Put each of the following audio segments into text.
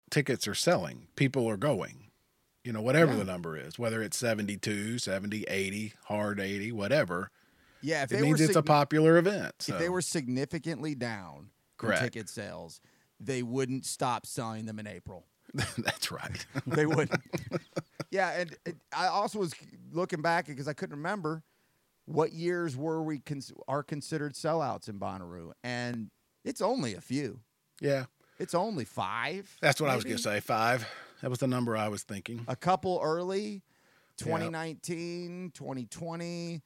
tickets are selling. People are going. Whatever the number is, whether it's 72, 70, 80, hard 80, whatever. Yeah, if it they means were it's a popular event. So. If they were significantly down in ticket sales, they wouldn't stop selling them in April. That's right. They wouldn't. Yeah, and I also was looking back because I couldn't remember what years are considered sellouts in Bonnaroo, and it's only a few. Yeah. It's only 5. That's what I was going to say, 5. That was the number I was thinking. A couple early, 2019, 2020.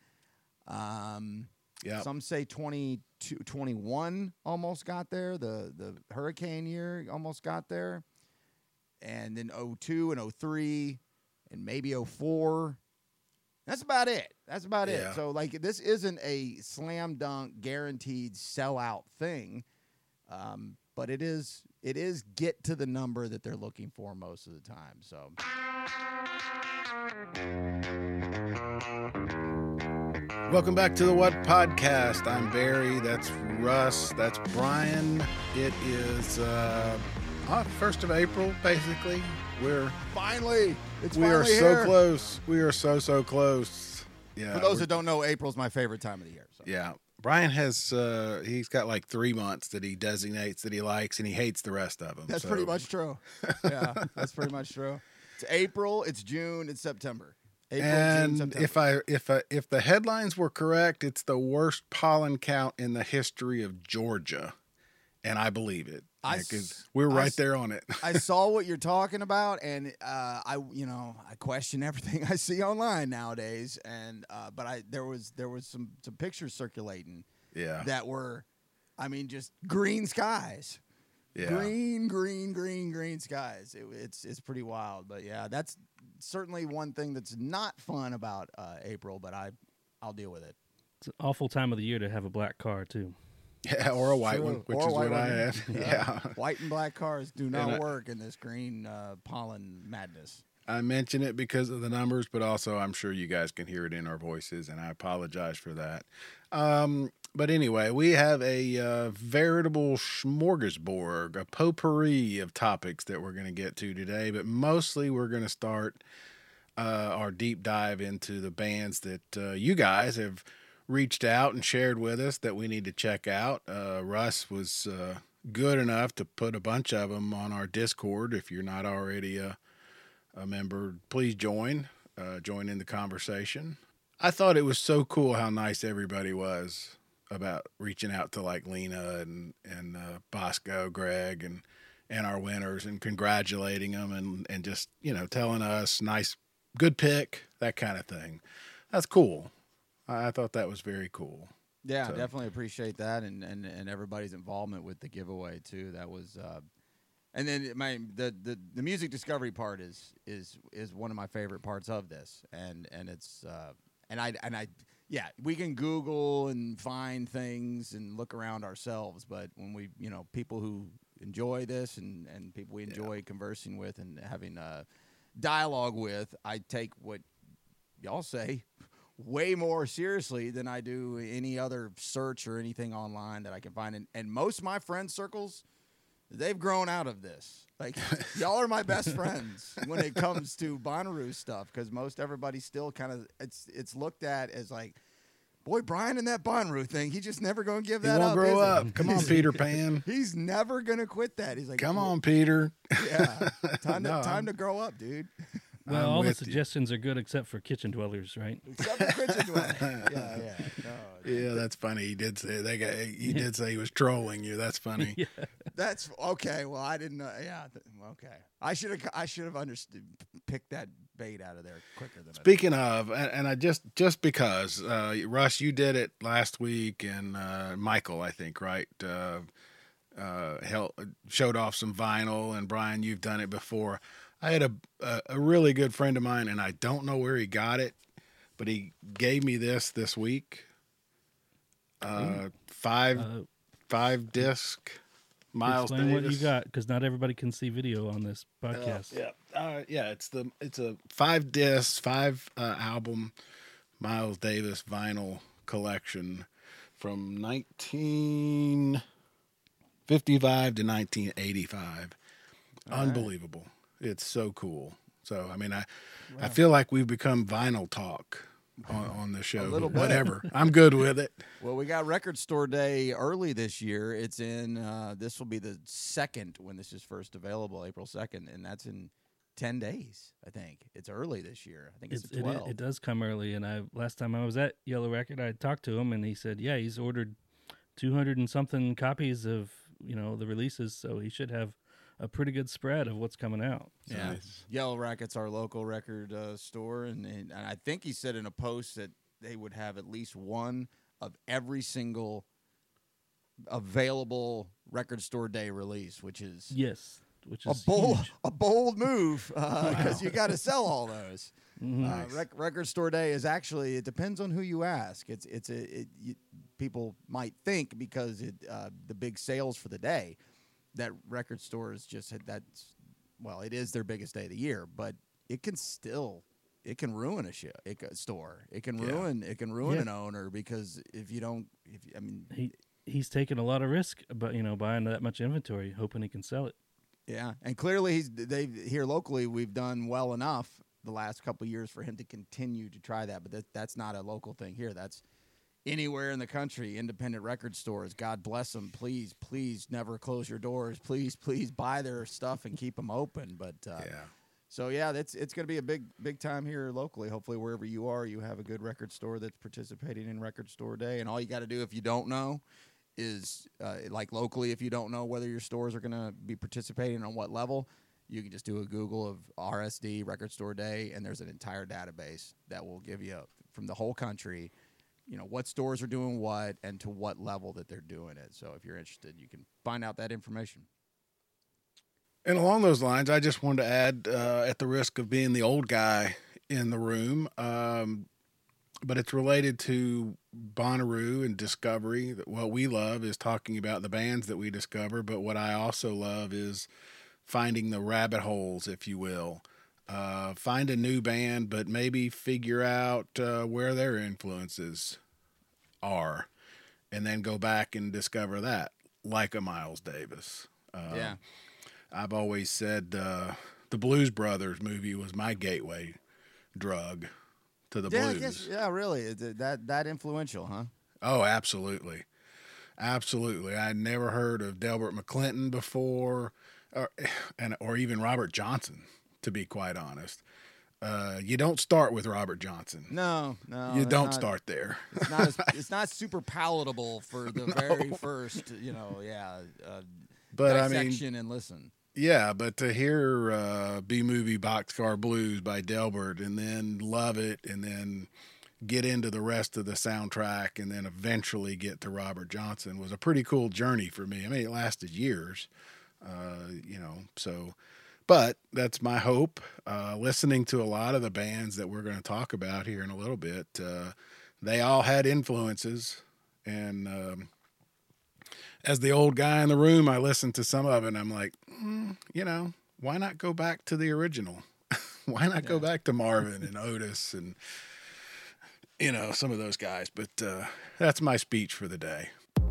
Some say 2021 almost got there. The hurricane year almost got there. And then 02 and 03 and maybe 04. That's about it. So, like, this isn't a slam dunk guaranteed sellout thing. But it is get to the number that they're looking for most of the time. So welcome back to the What Podcast. I'm Barry. That's Russ. That's Brian. It is 1st of April, basically. We are so close. We are so close. Yeah. For those that don't know, April's my favorite time of the year. So. Yeah. Brian has he's got like 3 months that he designates that he likes, and he hates the rest of them. That's pretty much true. Yeah, that's pretty much true. It's April, it's June, it's September. April, and June, September. if the headlines were correct, it's the worst pollen count in the history of Georgia, and I believe it. We're right there on it. I saw what you're talking about, and I question everything I see online nowadays. And but there was some pictures circulating, that were, just green skies, green skies. It's pretty wild, but yeah, that's certainly one thing that's not fun about April. But I'll deal with it. It's an awful time of the year to have a black car too. Yeah, or a white one, which is what I had. Yeah. White and black cars do not work in this green pollen madness. I mention it because of the numbers, but also I'm sure you guys can hear it in our voices, and I apologize for that. But anyway, we have a veritable smorgasbord, a potpourri of topics that we're going to get to today, but mostly we're going to start our deep dive into the bands that you guys have reached out and shared with us that we need to check out. Russ was good enough to put a bunch of them on our Discord. If you're not already a member, please join in the conversation. I thought it was so cool how nice everybody was about reaching out to like Lena and Bosco, Greg, and our winners, and congratulating them and just, telling us nice, good pick, that kind of thing. That's cool. I thought that was very cool. Yeah, definitely appreciate that, and everybody's involvement with the giveaway too. That was, and then the music discovery part is one of my favorite parts of this, and it's we can Google and find things and look around ourselves, but when we people who enjoy this and people we enjoy conversing with and having a dialogue with, I take what y'all say way more seriously than I do any other search or anything online that I can find. And most of my friend circles, they've grown out of this. Like, y'all are my best friends when it comes to Bonnaroo stuff, because most everybody still kind of, it's looked at as like, boy, Brian and that Bonnaroo thing, he's just never going to give that up. He won't grow up. Come on, Peter Pan. He's never going to quit that. He's like, come on, Peter. Yeah, time to grow up, dude. Well, all the suggestions are good except for kitchen dwellers, right? Except for kitchen dwellers. Yeah, that's funny. He did say he did say he was trolling you. That's funny. Yeah. That's okay. Well, I didn't know. Yeah. Okay. I should have understood. Picked that bait out of there quicker than. Speaking of, and I just because Russ, you did it last week, and Michael, I think, right? Showed off some vinyl, and Brian, you've done it before. I had a really good friend of mine, and I don't know where he got it, but he gave me this week. 5-disc Miles Explain Davis. what you got, because not everybody can see video on this podcast. It's a 5-disc, 5-album Miles Davis vinyl collection from 1955 to 1985. Unbelievable. It's so cool. So, I mean, I feel like we've become vinyl talk on the show. But whatever. I'm good with it. Well, we got Record Store Day early this year. It's in, this will be the 2nd when this is first available, April 2nd, and that's in 10 days, I think. It's early this year. I think it's the 12th. It does come early, and last time I was at Yellow Record, I talked to him, and he said, yeah, he's ordered 200 and something copies of, the releases, so he should have a pretty good spread of what's coming out. So. Yeah, Yellow Racket's our local record store, and I think he said in a post that they would have at least one of every single available Record Store Day release, which is a bold move because you got to sell all those. Nice. Record Store Day is actually, it depends on who you ask. People might think because the big sales for the day, that record stores it is their biggest day of the year, but it can ruin a store. It can ruin an owner because he's taking a lot of risk, but buying that much inventory, hoping he can sell it. Yeah, and clearly here locally we've done well enough the last couple of years for him to continue to try that, but that's not a local thing here. That's anywhere in the country, independent record stores. God bless them. Please, please never close your doors. Please, please buy their stuff and keep them open. But so it's going to be a big time here locally. Hopefully, wherever you are, you have a good record store that's participating in Record Store Day. And all you got to do if you don't know is like locally, if you don't know whether your stores are going to be participating on what level, you can just do a Google of RSD Record Store Day, and there's an entire database that will give you from the whole country, what stores are doing what and to what level that they're doing it. So if you're interested, you can find out that information. And along those lines, I just wanted to add, at the risk of being the old guy in the room, but it's related to Bonnaroo and discovery. What we love is talking about the bands that we discover, but what I also love is finding the rabbit holes, if you will. Find a new band, but maybe figure out where their influences are, and then go back and discover that, like a Miles Davis. I've always said the Blues Brothers movie was my gateway drug to the blues. Really, that influential, huh? Oh, absolutely. Absolutely. I'd never heard of Delbert McClinton before, or even Robert Johnson, to be quite honest. You don't start with Robert Johnson. No. You don't start there. It's not super palatable for the very first, but dissection and listen. Yeah, but to hear B-Movie Boxcar Blues by Delbert and then love it and then get into the rest of the soundtrack and then eventually get to Robert Johnson was a pretty cool journey for me. I mean, it lasted years, so... But that's my hope. Listening to a lot of the bands that we're going to talk about here in a little bit, they all had influences. And as the old guy in the room, I listened to some of it, and I'm like, why not go back to the original? Why not go back to Marvin and Otis and, some of those guys? But that's my speech for the day.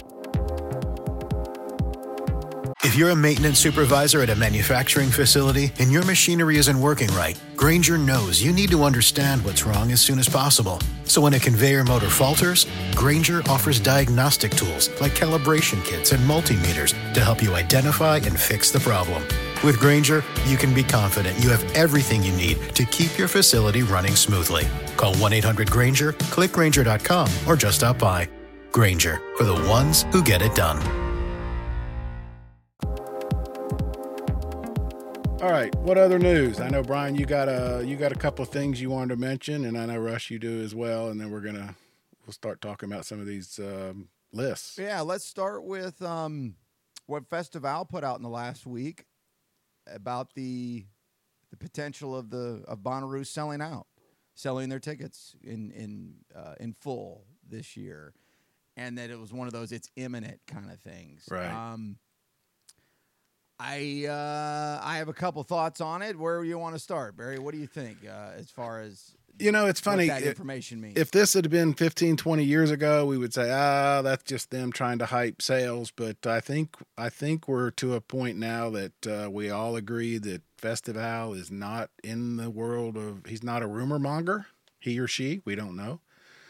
If you're a maintenance supervisor at a manufacturing facility and your machinery isn't working right, Grainger knows you need to understand what's wrong as soon as possible. So when a conveyor motor falters, Grainger offers diagnostic tools like calibration kits and multimeters to help you identify and fix the problem. With Grainger, you can be confident you have everything you need to keep your facility running smoothly. Call 1-800-GRAINGER, click Grainger.com, or just stop by. Grainger, for the ones who get it done. All right, what other news? I know, Brian, you got a couple of things you wanted to mention, and I know, Rush, you do as well, and then we'll start talking about some of these lists. Yeah, let's start with what Festival put out in the last week about the potential of Bonnaroo selling their tickets in full this year, and that it was one of those it's imminent kind of things. Right. I have a couple thoughts on it. Where do you want to start, Barry? What do you think as far as It's funny. what that information means. If this had been 15, 20 years ago, we would say, that's just them trying to hype sales. But I think we're to a point now that we all agree that Festival is not in the world of, he's not a rumor monger, he or she, we don't know.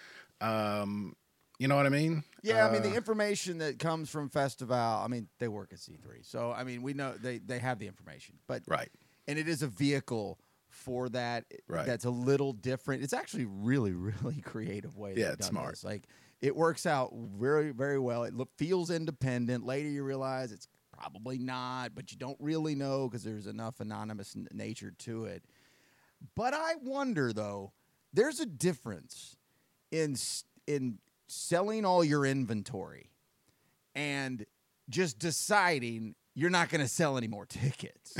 You know what I mean? Yeah, I mean, the information that comes from Festival, I mean, they work at C3. So, I mean, we know they have the information. But Right. And it is a vehicle for that. Right. That's a little different. It's actually really, really creative way. Yeah, they've it's done smart. This. Like, it works out very, very well. It feels independent. Later, you realize it's probably not, but you don't really know because there's enough anonymous nature to it. But I wonder, though, there's a difference in selling all your inventory and just deciding you're not going to sell any more tickets.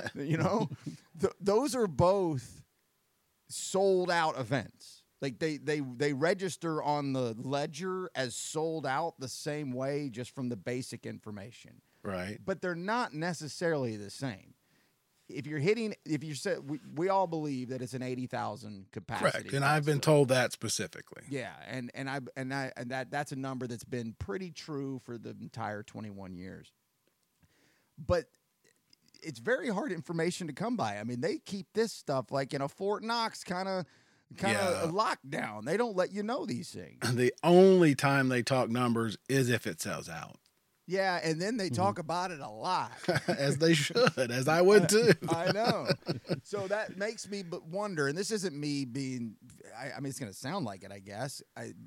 Those are both sold out events. Like they register on the ledger as sold out the same way, just from the basic information. Right. But they're not necessarily the same. If you said we all believe that it's an 80,000 capacity. Correct. And I've been told that specifically. Yeah, and that's a number that's been pretty true for the entire 21 years. But it's very hard information to come by. I mean, they keep this stuff like in a Fort Knox kind of lockdown. They don't let you know these things. The only time they talk numbers is if it sells out. Yeah, and then they talk about it a lot. As they should, as I would too. I know. So that makes me wonder, and this isn't me being, I mean, it's going to sound like it, I guess,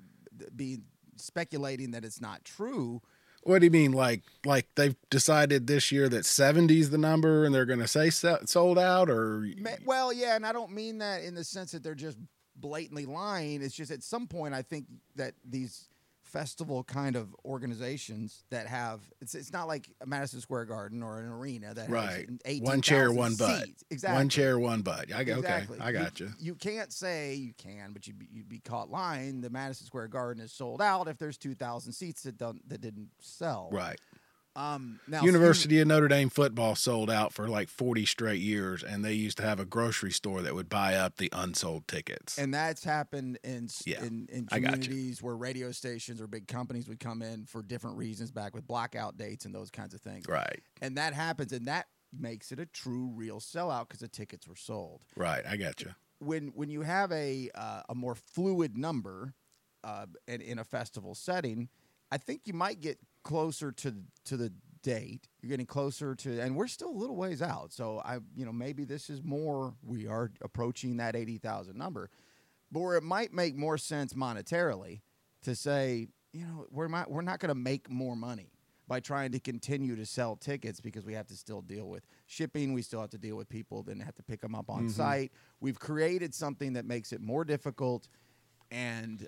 speculating that it's not true. What do you mean? Like they've decided this year that 70 is the number and they're going to say sold out, or? Well, yeah, and I don't mean that in the sense that they're just blatantly lying. It's just at some point I think that these festival kind of organizations that have it's not like a Madison Square Garden or an arena that right. has 18, one chair, one butt. Exactly. One chair, one butt. Exactly. Okay, I got you. You can't say you can, but you'd be caught lying. The Madison Square Garden is sold out if there's 2,000 seats that didn't sell. Right. Now, University of Notre Dame football sold out for like 40 straight years, and they used to have a grocery store that would buy up the unsold tickets. And that's happened in communities where radio stations or big companies would come in for different reasons, back with blackout dates and those kinds of things. Right. And that happens, and that makes it a true, real sellout because the tickets were sold. Right, I got you. When you have a more fluid number in a festival setting, I think you might get closer to the date. You're getting closer to, and we're still a little ways out. So maybe this is more. We are approaching that 80,000 number, but where it might make more sense monetarily to say, we're not going to make more money by trying to continue to sell tickets because we have to still deal with shipping. We still have to deal with people that have to pick them up on site. We've created something that makes it more difficult and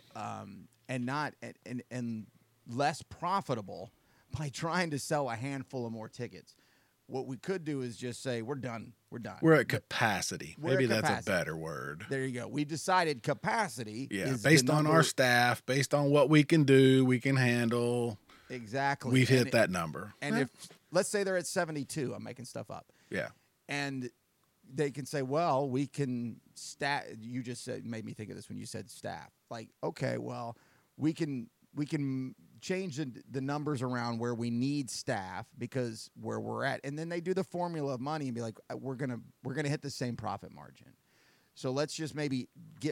less profitable by trying to sell a handful of more tickets. What we could do is just say, we're done. We're done. We're at capacity. Maybe that's a better word. There you go. We decided capacity. Yeah, is based on our staff, based on what we can do, we can handle. Exactly. We've hit that number. And if, let's say they're at 72, I'm making stuff up. Yeah. And they can say, well, we can you just made me think of this when you said staff. Like, okay, well, we can change the numbers around where we need staff because where we're at, and then they do the formula of money and be like, we're gonna hit the same profit margin. So let's just maybe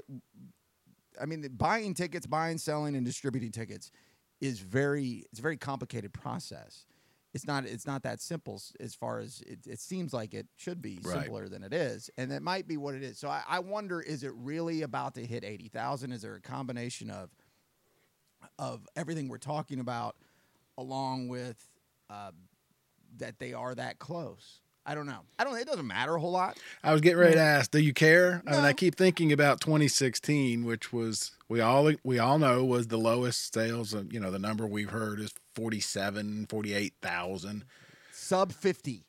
buying tickets, selling, and distributing tickets it's a very complicated process. It's not that simple as far as it seems like it should be simpler than it is, and it might be what it is. So I wonder, is it really about to hit 80,000? Is there a combination of everything we're talking about, along with that they are that close? I don't know. It doesn't matter a whole lot. I was getting ready to ask, do you care? No. I mean, I keep thinking about 2016, which was we all know was the lowest sales of, the number we've heard is 48,000. Sub 50,000.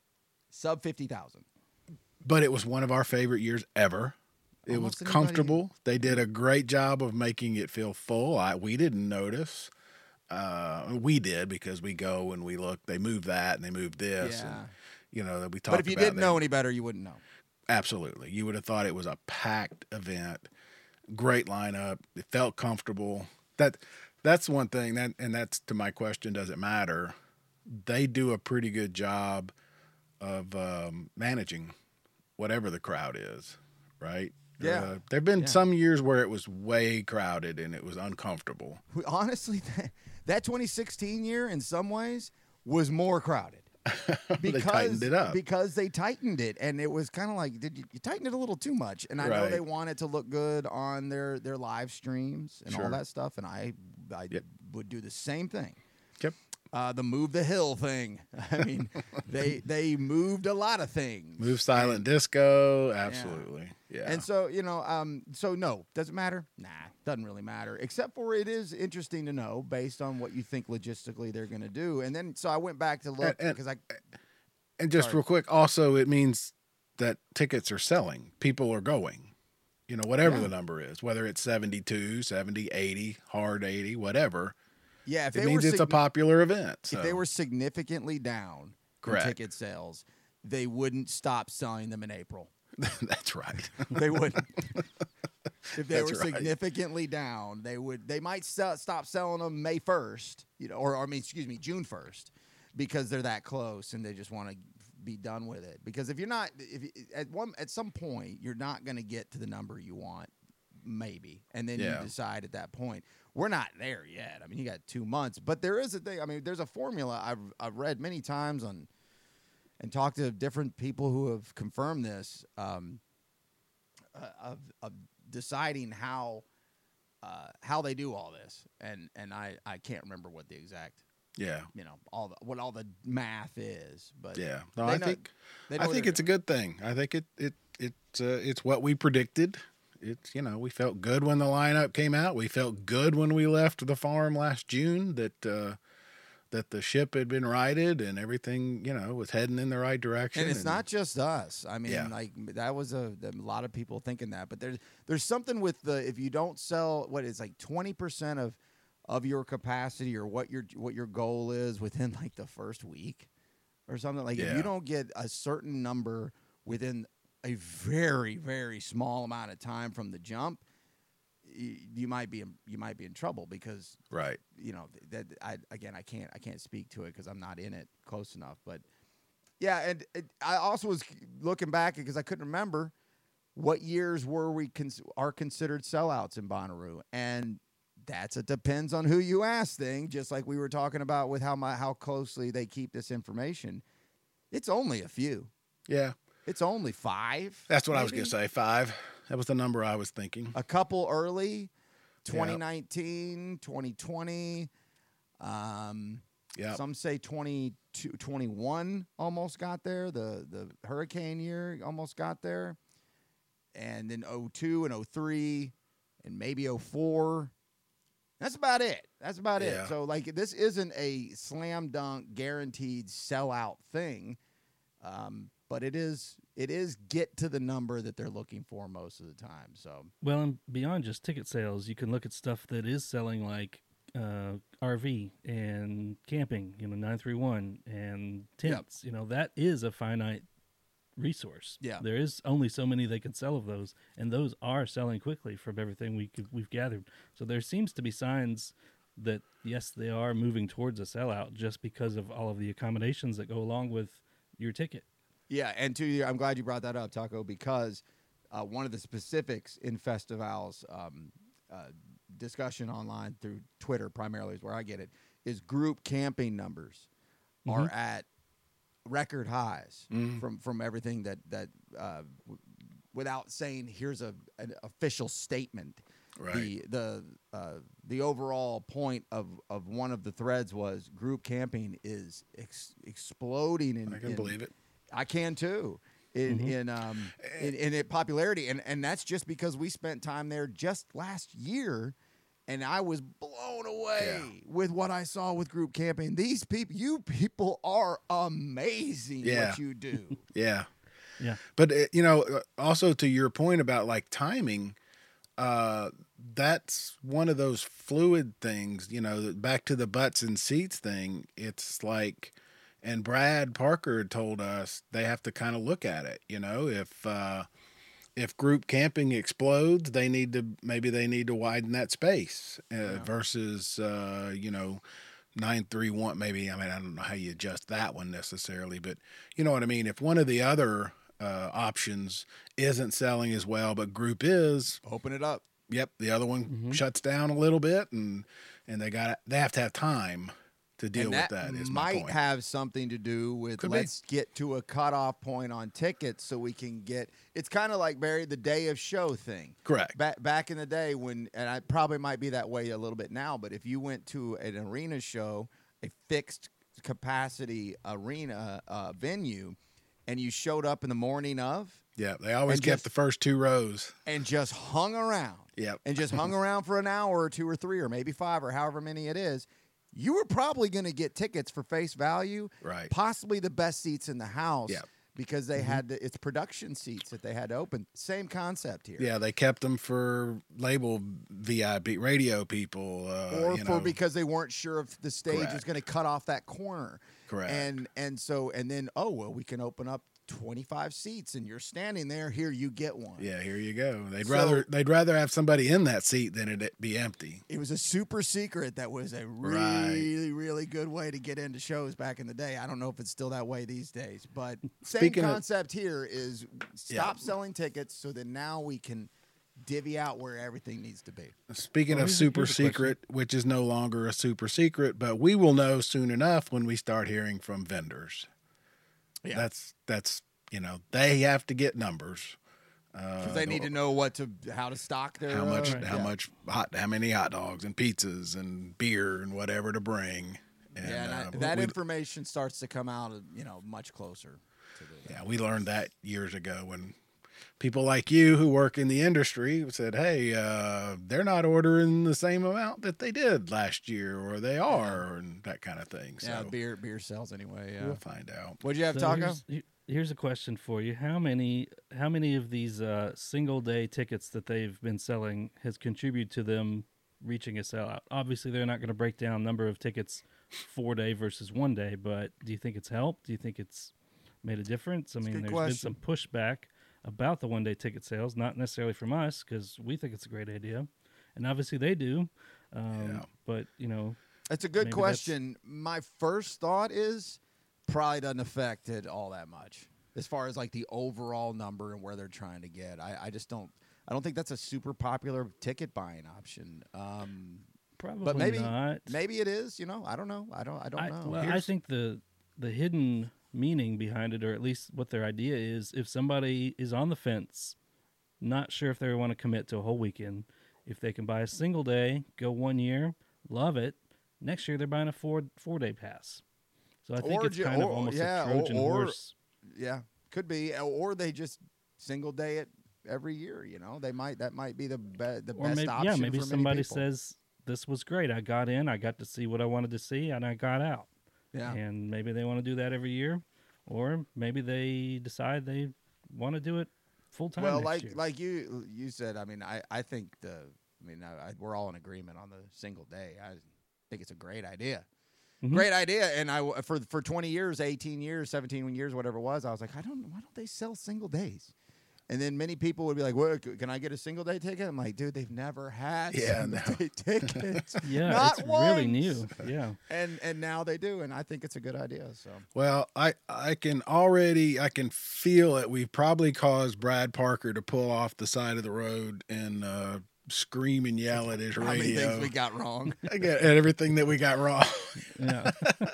But it was one of our favorite years ever. It was comfortable. They did a great job of making it feel full. We didn't notice. We did because we go and we look. They moved that and they moved this. Yeah. And, that we talked about. But if you didn't know any better, you wouldn't know. Absolutely. You would have thought it was a packed event. Great lineup. It felt comfortable. That's one thing and that's to my question, does it matter? They do a pretty good job of managing whatever the crowd is, right? Yeah. There've been Yeah. some years where it was way crowded and it was uncomfortable. Honestly, that 2016 year in some ways was more crowded. They tightened it up. Because they tightened it, and it was kind of like, did you tighten it a little too much? And I know Right. they want it to look good on their live streams and all Sure. that stuff, and I Yep. would do the same thing. Yep. The move the hill thing. I mean, they moved a lot of things. Move silent disco, absolutely. Yeah. And so, so no, does it matter? Nah, doesn't really matter. Except for it is interesting to know based on what you think logistically they're going to do. And then, so I went back to look because And just Sorry. real quick, also it means that tickets are selling. People are going. Whatever the number is, whether it's 72, 70, 80, hard 80, whatever. yeah, if It they means were it's a popular event. So. if they were significantly down in Correct. ticket sales, they wouldn't stop selling them in April. That's right. They wouldn't. If they That's were right. significantly down, they might stop selling them May 1st, June 1st, because they're that close and they just want to be done with it. Because if you're not, at some point you're not going to get to the number you want, maybe, and then Yeah. you decide at that point. We're not there yet. I mean, you got 2 months, but there is a thing. I mean, there's a formula I've read many times and talked to different people who have confirmed this of deciding how they do all this, and I can't remember what the exact Yeah. what all the math is, but Yeah. No, they I know- think they know I what think they're it's a good thing. I think it's what we predicted. It's we felt good when the lineup came out. We felt good when we left the farm last June that the ship had been righted and everything was heading in the right direction. And it's not just us. I mean, Yeah. like that was a lot of people thinking that, but there's something with if you don't sell what is like 20% of your capacity or what your goal is within like the first week or something, like if Yeah. you don't get a certain number within a very, very small amount of time from the jump, you might be in trouble because right. that I can't speak to it because I'm not in it close enough. But yeah, and I also was looking back because I couldn't remember what years are considered sellouts in Bonnaroo, and that's a depends on who you ask thing. Just like we were talking about with how closely they keep this information, it's only a few. Yeah. It's only 5. That's what I was maybe? going to say. 5. That was the number I was thinking. A couple early, 2019, 2020. Yeah. Some say 21 almost got there. The hurricane year almost got there. And then 02 and 03 and maybe 04. That's about it. Yeah. So, like, this isn't a slam dunk guaranteed sellout thing. But it is get to the number that they're looking for most of the time. So Well, and beyond just ticket sales, you can look at stuff that is selling like RV and camping, 931 and tents. That is a finite resource. Yeah. There is only so many they can sell of those, and those are selling quickly from everything we've gathered. So there seems to be signs that, yes, they are moving towards a sellout just because of all of the accommodations that go along with your ticket. yeah, and I'm glad you brought that up, Taco, because one of the specifics in Festival's discussion online through Twitter primarily is where I get it, is group camping numbers are at record highs from everything that without saying here's an official statement. Right. The overall point of one of the threads was group camping is exploding I can believe it. I can too. In popularity, and that's just because we spent time there just last year, and I was blown away with what I saw with group camping. You people are amazing. Yeah. What you do. Yeah. Yeah. But also to your point about like timing, that's one of those fluid things, back to the butts and seats thing. It's like, and Brad Parker told us they have to kind of look at it, if if group camping explodes, they need to widen that space versus 931 maybe. I mean, I don't know how you adjust that one necessarily, but you know what I mean. If one of the other options isn't selling as well, but group is, Open it up. yep, the other one shuts down a little bit, and they have to have time to deal And with that. Is my might point. have something to do with Could be. let's get to a cutoff point on tickets so we can get. It's kind of like Barry, the day of show thing. Correct. Back in the day when, and I probably might be that way a little bit now, but if you went to an arena show, a fixed capacity arena venue, and you showed up in the morning of Yeah, they always And kept just- the first 2 rows. and just hung around. Yep. And just hung around for an hour or 2 or 3 or maybe 5 or however many it is, you were probably going to get tickets for face value, Right. possibly the best seats in the house, Yep. because they had it's production seats that they had to open. Same concept here. Yeah, they kept them for label VIP radio people, Or you for know. because they weren't sure if the stage was Correct. going to cut off that corner. Correct. And then we can open up 25 seats and you're standing there, here you get one. Yeah, here you go. They'd So- rather have somebody in that seat than it be empty. It was a super secret that was a really, really good way to get into shows back in the day. I don't know if it's still that way these days, but same Speaking of- concept here is stop selling tickets so that now we can divvy out where everything needs to be. Speaking Well, of here's a super question. secret, which is no longer a super secret, but we will know soon enough when we start hearing from vendors. Yeah. That's they have to get numbers. Because they need to know how to stock their how much yeah. how many hot dogs and pizzas and beer and whatever to bring. And, Yeah, and that information starts to come out, much closer to the. Yeah, we learned that years ago when people like you who work in the industry said, "Hey, they're not ordering the same amount that they did last year, or they are," and that kind of thing. So Yeah, beer sells anyway. Yeah. we'll find out. What'd you have, So Taco? here's a question for you: How many of these single day tickets that they've been selling has contributed to them reaching a sellout? Obviously, they're not going to break down number of tickets 4 day versus 1 day, but do you think it's helped? Do you think it's made a difference? I mean, good there's question. been some pushback about the 1 day ticket sales, not necessarily from us because we think it's a great idea, and obviously they do. But That's a good maybe question. My first thought is probably doesn't affect it all that much as far as like the overall number and where they're trying to get. I just don't. I don't think that's a super popular ticket buying option. probably But maybe not. maybe it is. I don't know. I don't know. Well, I think the hidden meaning behind it, or at least what their idea is, if somebody is on the fence, not sure if they want to commit to a whole weekend, if they can buy a single day, go 1 year, love it, next year they're buying a 4 day pass. So I think Or it's ju- kind of or- almost yeah, a Trojan or- horse. Yeah, could be, or they just single day it every year. That might be the best Or maybe, option. maybe for many somebody people. says, this was great. I got in, I got to see what I wanted to see, and I got out. Yeah. And maybe they want to do that every year, or maybe they decide they want to do it full time. Well, next year. like you said, I mean, I think we're all in agreement on the single day. I think it's a great idea. Mhm. Great idea. And for 20 years, 18 years, 17 years, whatever it was, I was like, why don't they sell single days? And then many people would be like, well, can I get a single day ticket? I'm like, dude, they've never had single day tickets. Yeah, Not it's really once. new. Yeah. And now they do, and I think it's a good idea. So Well, I can feel it. We've probably caused Brad Parker to pull off the side of the road and scream and yell at his how many radio. things we got wrong? At everything that we got wrong. Yeah.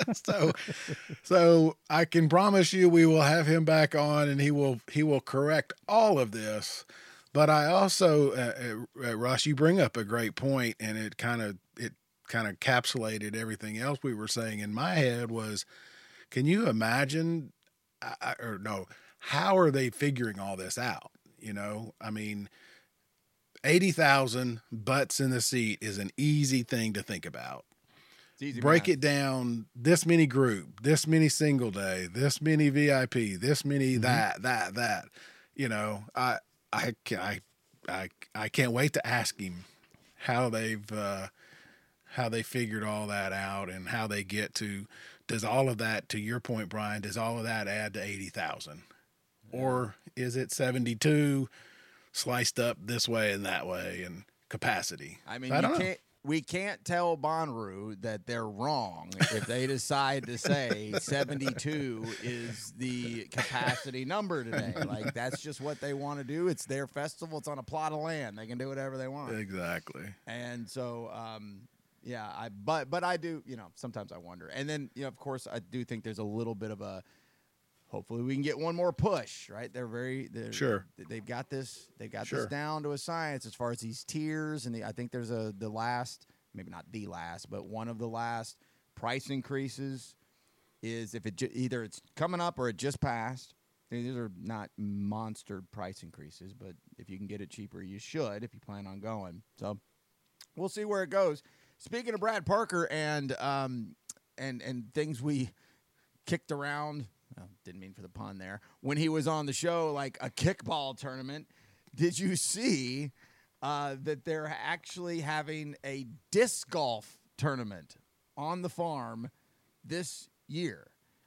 So I can promise you we will have him back on and he will correct all of this. But I also, Russ, you bring up a great point, and it kind of encapsulated everything else we were saying in my head was, can you imagine, how are they figuring all this out? I mean, 80,000 butts in the seat is an easy thing to think about. It's easy Break math. it down, this many group, this many single day, this many VIP, this many that. I can't wait to ask him how they figured all that out and how they get to, does all of that, to your point, Brian, does all of that add to 80,000? Or is it 72 sliced up this way and that way and capacity. I mean, So I don't know. we can't tell Bonnaroo that they're wrong if they decide to say 72 is the capacity number today. Like, that's just what they want to do. It's their festival. It's on a plot of land. They can do whatever they want. Exactly. And so, yeah, but I do, sometimes I wonder. And then, of course, I do think there's a little bit of a, hopefully we can get one more push, right? They're Sure. They've got this Sure. this down to a science as far as these tiers, and I think there's the last, maybe not the last, but one of the last price increases is if it either it's coming up or it just passed. These are not monster price increases, but if you can get it cheaper, you should if you plan on going. So we'll see where it goes. Speaking of Brad Parker and things we kicked around. Didn't mean for the pun there. When he was on the show, like a kickball tournament, did you see that they're actually having a disc golf tournament on the farm this year?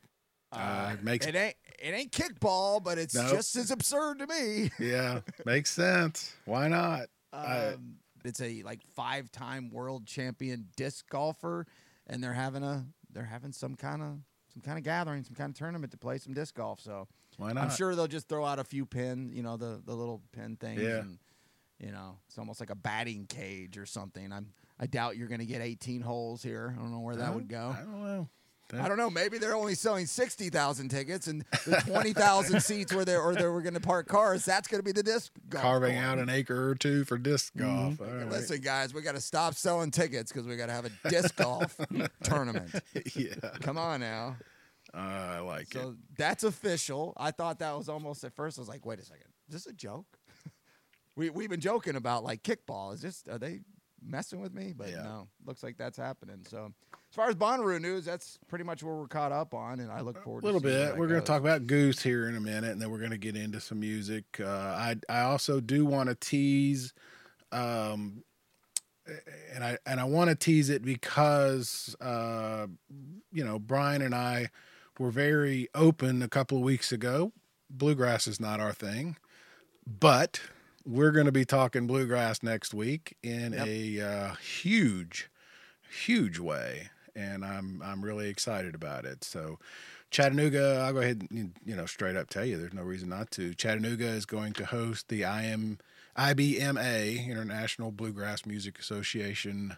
It ain't kickball, but it's Nope. just as absurd to me. Yeah, makes sense. Why not? It's a 5-time world champion disc golfer, and they're having some kind of gathering, some kind of tournament to play some disc golf. So Why not? I'm sure they'll just throw out a few pin, the little pin things. Yeah. And, it's almost like a batting cage or something. I doubt you're going to get 18 holes here. I don't know where that would go. I don't know. I don't know. Maybe they're only selling 60,000 tickets, and the 20,000 seats where they were going to park cars. That's going to be the disc golf. Carving course. out an acre or two for disc golf. All right. Listen, guys, we got to stop selling tickets because we got to have a disc golf tournament. Yeah, Come on now. I like it. So that's official. I thought that was almost at first. I was like, wait a second, is this a joke? We've been joking about kickball. Are they messing with me? But Yeah. no, looks like that's happening. So as far as Bonnaroo news, that's pretty much where we're caught up on, and I look forward A little to seeing where bit. that We're going to goes. talk about Goose here in a minute, and then we're going to get into some music. I also do want to tease, and I want to tease it because Brian and I were very open a couple of weeks ago. Bluegrass is not our thing, but we're going to be talking bluegrass next week in a huge way. And I'm really excited about it. So Chattanooga, I'll go ahead and straight up tell you there's no reason not to. Chattanooga is going to host the IBMA, International Bluegrass Music Association.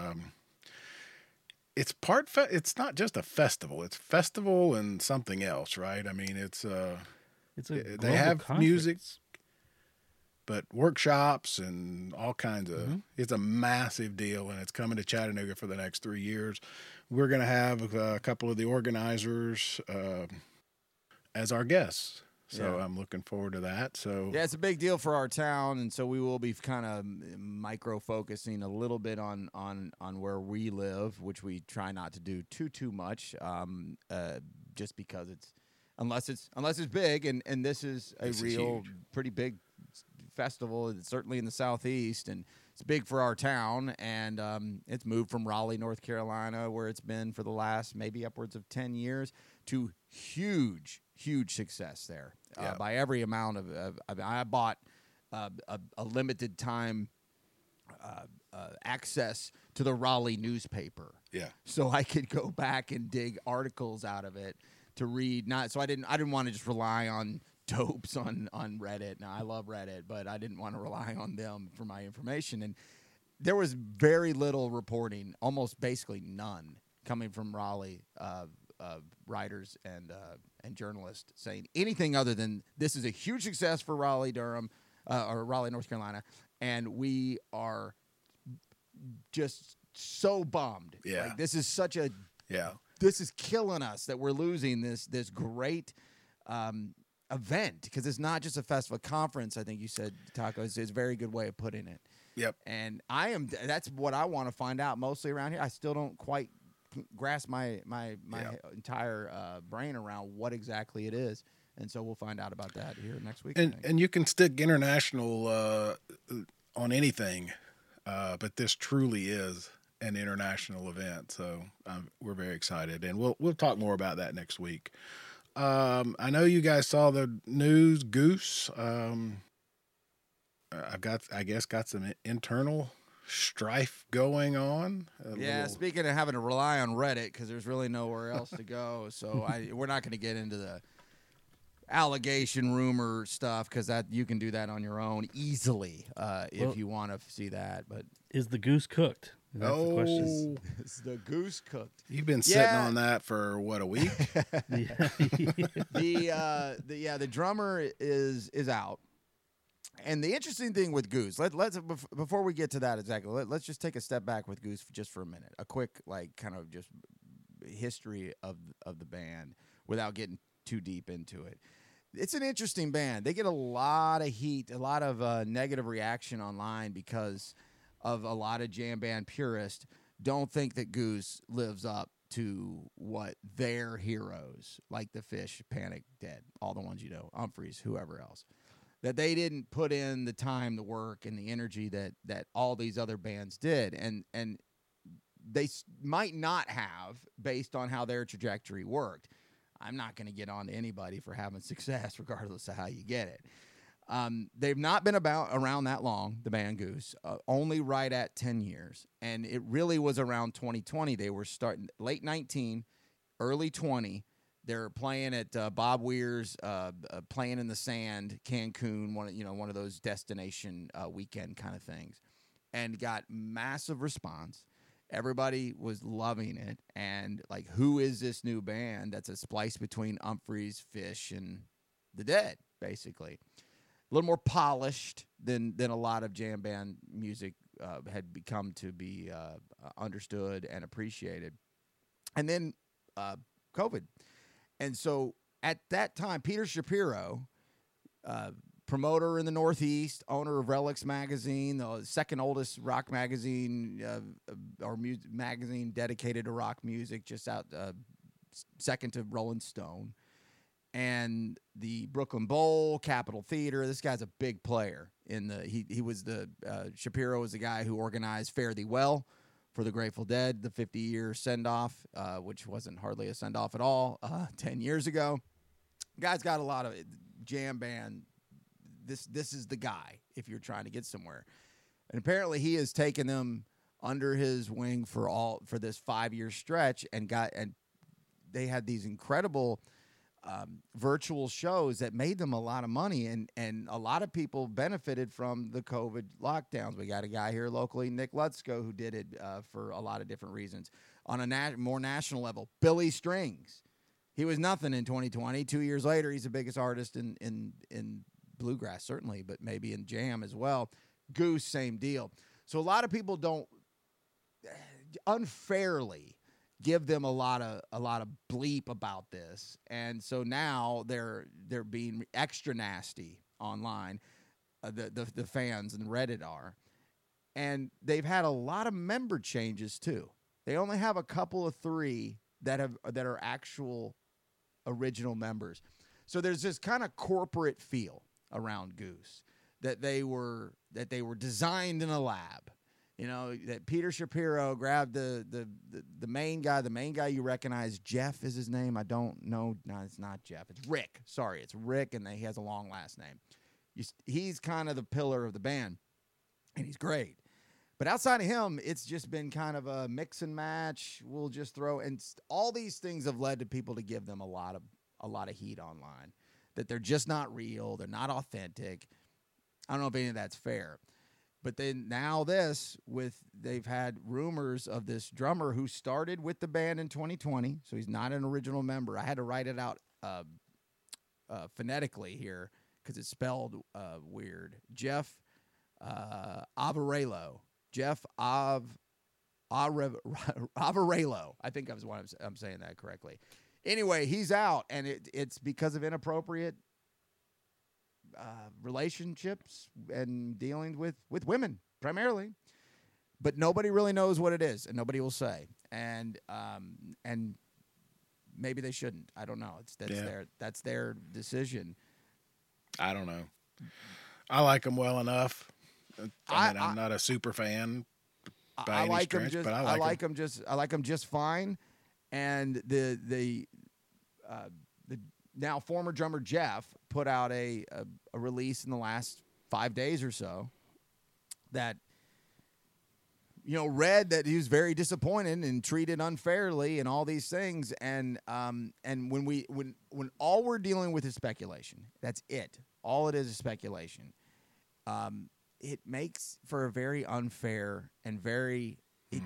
It's not just a festival. It's festival and something else, right? I mean, it's a they have global music, conference. but workshops and all kinds of, it's a massive deal, and it's coming to Chattanooga for the next 3 years. We're going to have a couple of the organizers as our guests. So Yeah. I'm looking forward to that. So Yeah, it's a big deal for our town, and so we will be kind of micro-focusing a little bit on where we live, which we try not to do too much, just because unless it's big, and this is This is real huge. pretty big festival. It's certainly in the southeast, and it's big for our town, and it's moved from Raleigh, North Carolina, where it's been for the last maybe upwards of 10 years, to huge success there. Yeah. By every amount I bought a limited time access to the Raleigh newspaper, yeah, so I could go back and dig articles out of it to read. I didn't want to just rely on dopes on Reddit. Now, I love Reddit, but I didn't want to rely on them for my information. And there was very little reporting, almost basically none, coming from Raleigh writers and journalists saying anything other than this is a huge success for Raleigh, Durham, or Raleigh, North Carolina, and we are just so bummed. Yeah. Like, this is such a yeah. this is killing us that we're losing this great event, because it's not just a festival, conference. I think you said, Taco, is a very good way of putting it. Yep. And that's what I want to find out mostly around here. I still don't quite grasp my entire brain around what exactly it is. And so we'll find out about that here next week. And you can stick international on anything, but this truly is an international event. So we're very excited, and we'll talk more about that next week. I know you guys saw the news. Goose I guess, got some internal strife going on. Speaking of having to rely on Reddit because there's really nowhere else to go, so we're not going to get into the allegation rumor stuff because that you can do that on your own easily if you want to see that. But is the goose cooked? That's the question. Is the goose cooked? You've been sitting on that for what, a week? The drummer is out. And the interesting thing with Goose, let's before we get to that exactly, let's just take a step back with Goose just for a minute. A quick kind of just history of the band without getting too deep into it. It's an interesting band. They get a lot of heat, a lot of negative reaction online because of a lot of jam band purists don't think that Goose lives up to what their heroes, like the Fish, Panic, Dead, all the ones you know, Humphreys, whoever else, that they didn't put in the time, the work, and the energy that all these other bands did. And they might not have based on how their trajectory worked. I'm not going to get on to anybody for having success, regardless of how you get it. They've not been around that long, the band Goose, only right at 10 years. And it really was around 2020. They were starting late 19, early 20. They're playing at Bob Weir's Playing in the Sand, Cancun, one of those destination weekend kind of things, and got massive response. Everybody was loving it, and like, who is this new band that's a splice between Humphreys, Fish, and the Dead, basically? A little more polished than a lot of jam band music had become to be understood and appreciated. And then COVID. And so at that time, Peter Shapiro, promoter in the Northeast, owner of Relics magazine, the second oldest rock magazine, or music magazine dedicated to rock music, just out second to Rolling Stone, and the Brooklyn Bowl, Capitol Theater. This guy's a big player in the. He was the Shapiro was the guy who organized Fare Thee Well for the Grateful Dead, the 50-year send-off, which wasn't hardly a send-off at all 10 years ago. Guy's got a lot of jam band. This is the guy if you're trying to get somewhere. And apparently he has taken them under his wing for this 5-year stretch and they had these incredible virtual shows that made them a lot of money, and a lot of people benefited from the COVID lockdowns. We got a guy here locally, Nick Lutzko, who did it for a lot of different reasons. On a more national level, Billy Strings. He was nothing in 2020. 2 years later, he's the biggest artist in bluegrass, certainly, but maybe in jam as well. Goose, same deal. So a lot of people don't unfairly give them a lot of bleep about this, and so now they're being extra nasty online. The fans and Reddit are, and they've had a lot of member changes too. They only have a couple of 3 that are actual original members. So there's this kind of corporate feel around Goose that they were designed in a lab. You know, that Peter Shapiro grabbed the main guy you recognize. Jeff is his name. I don't know. No, it's not Jeff. It's Rick. Sorry, it's Rick, and he has a long last name. He's kind of the pillar of the band, and he's great. But outside of him, it's just been kind of a mix and match. We'll just throw, and all these things have led to people to give them a lot of heat online, that they're just not real. They're not authentic. I don't know if any of that's fair. But then now they've had rumors of this drummer who started with the band in 2020, so he's not an original member. I had to write it out phonetically here because it's spelled weird. Jeff Avarello. Jeff Avarello. I think I'm saying that correctly. Anyway, he's out, and it's because of inappropriate relationships and dealing with women primarily, but nobody really knows what it is, and nobody will say, and maybe they shouldn't. I don't know. That's their decision. I don't know. I like them well enough. I'm not a super fan by any stretch, but I like them. I like them just fine. And the now former drummer Jeff put out a release in the last 5 days or so that, read that he was very disappointed and treated unfairly and all these things. And when all we're dealing with is speculation, that's it. All it is speculation. It makes for a very unfair and very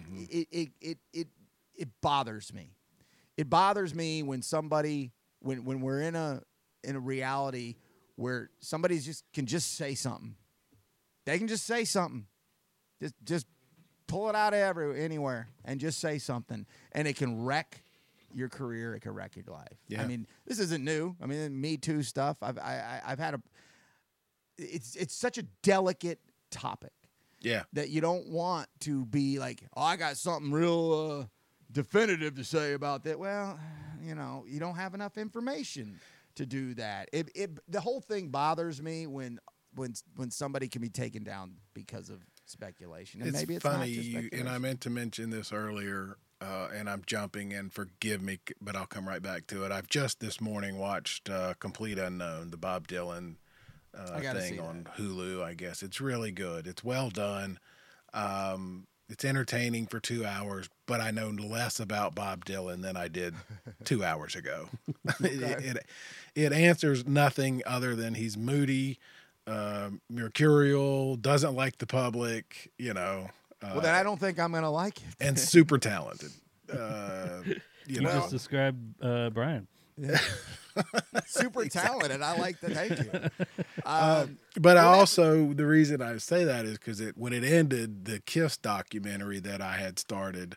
it bothers me. It bothers me when somebody when we're in a reality where somebody can just say something. They can just say something. Just pull it out anywhere and just say something, and it can wreck your career. It can wreck your life. Yeah. I mean, this isn't new. I mean, Me Too stuff. I've had it's such a delicate topic. Yeah. That you don't want to be like, oh, I got something real definitive to say about that. Well, you don't have enough information to do that. The whole thing bothers me when somebody can be taken down because of speculation. And maybe it's funny, not just speculation. and I meant to mention this earlier, and I'm jumping, and forgive me, but I'll come right back to it. I've just this morning watched Complete Unknown, the Bob Dylan thing on Hulu, I guess. It's really good. It's well done. It's entertaining for 2 hours, but I know less about Bob Dylan than I did 2 hours ago. It answers nothing other than he's moody, mercurial, doesn't like the public, well, then I don't think I'm going to like it. and super talented. You just described Brian. Super talented. I like that. Thank you. But I also, the reason I say that is because when it ended, the Kiss documentary that I had started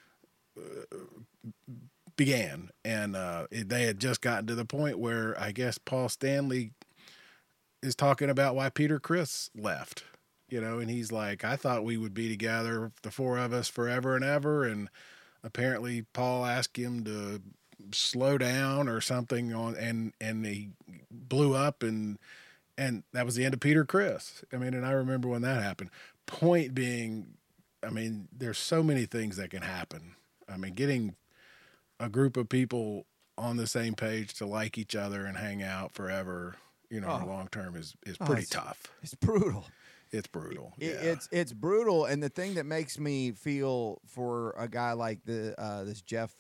began, and they had just gotten to the point where I guess Paul Stanley is talking about why Peter Criss left, and he's like, I thought we would be together, the four of us, forever and ever, and apparently Paul asked him to slow down or something and he blew up, and that was the end of Peter Criss. I mean, and I remember when that happened. Point being, I mean, there's so many things that can happen. I mean, getting a group of people on the same page to like each other and hang out forever, long term is pretty tough. It's brutal. It's brutal. It's brutal, and the thing that makes me feel for a guy like this Jeff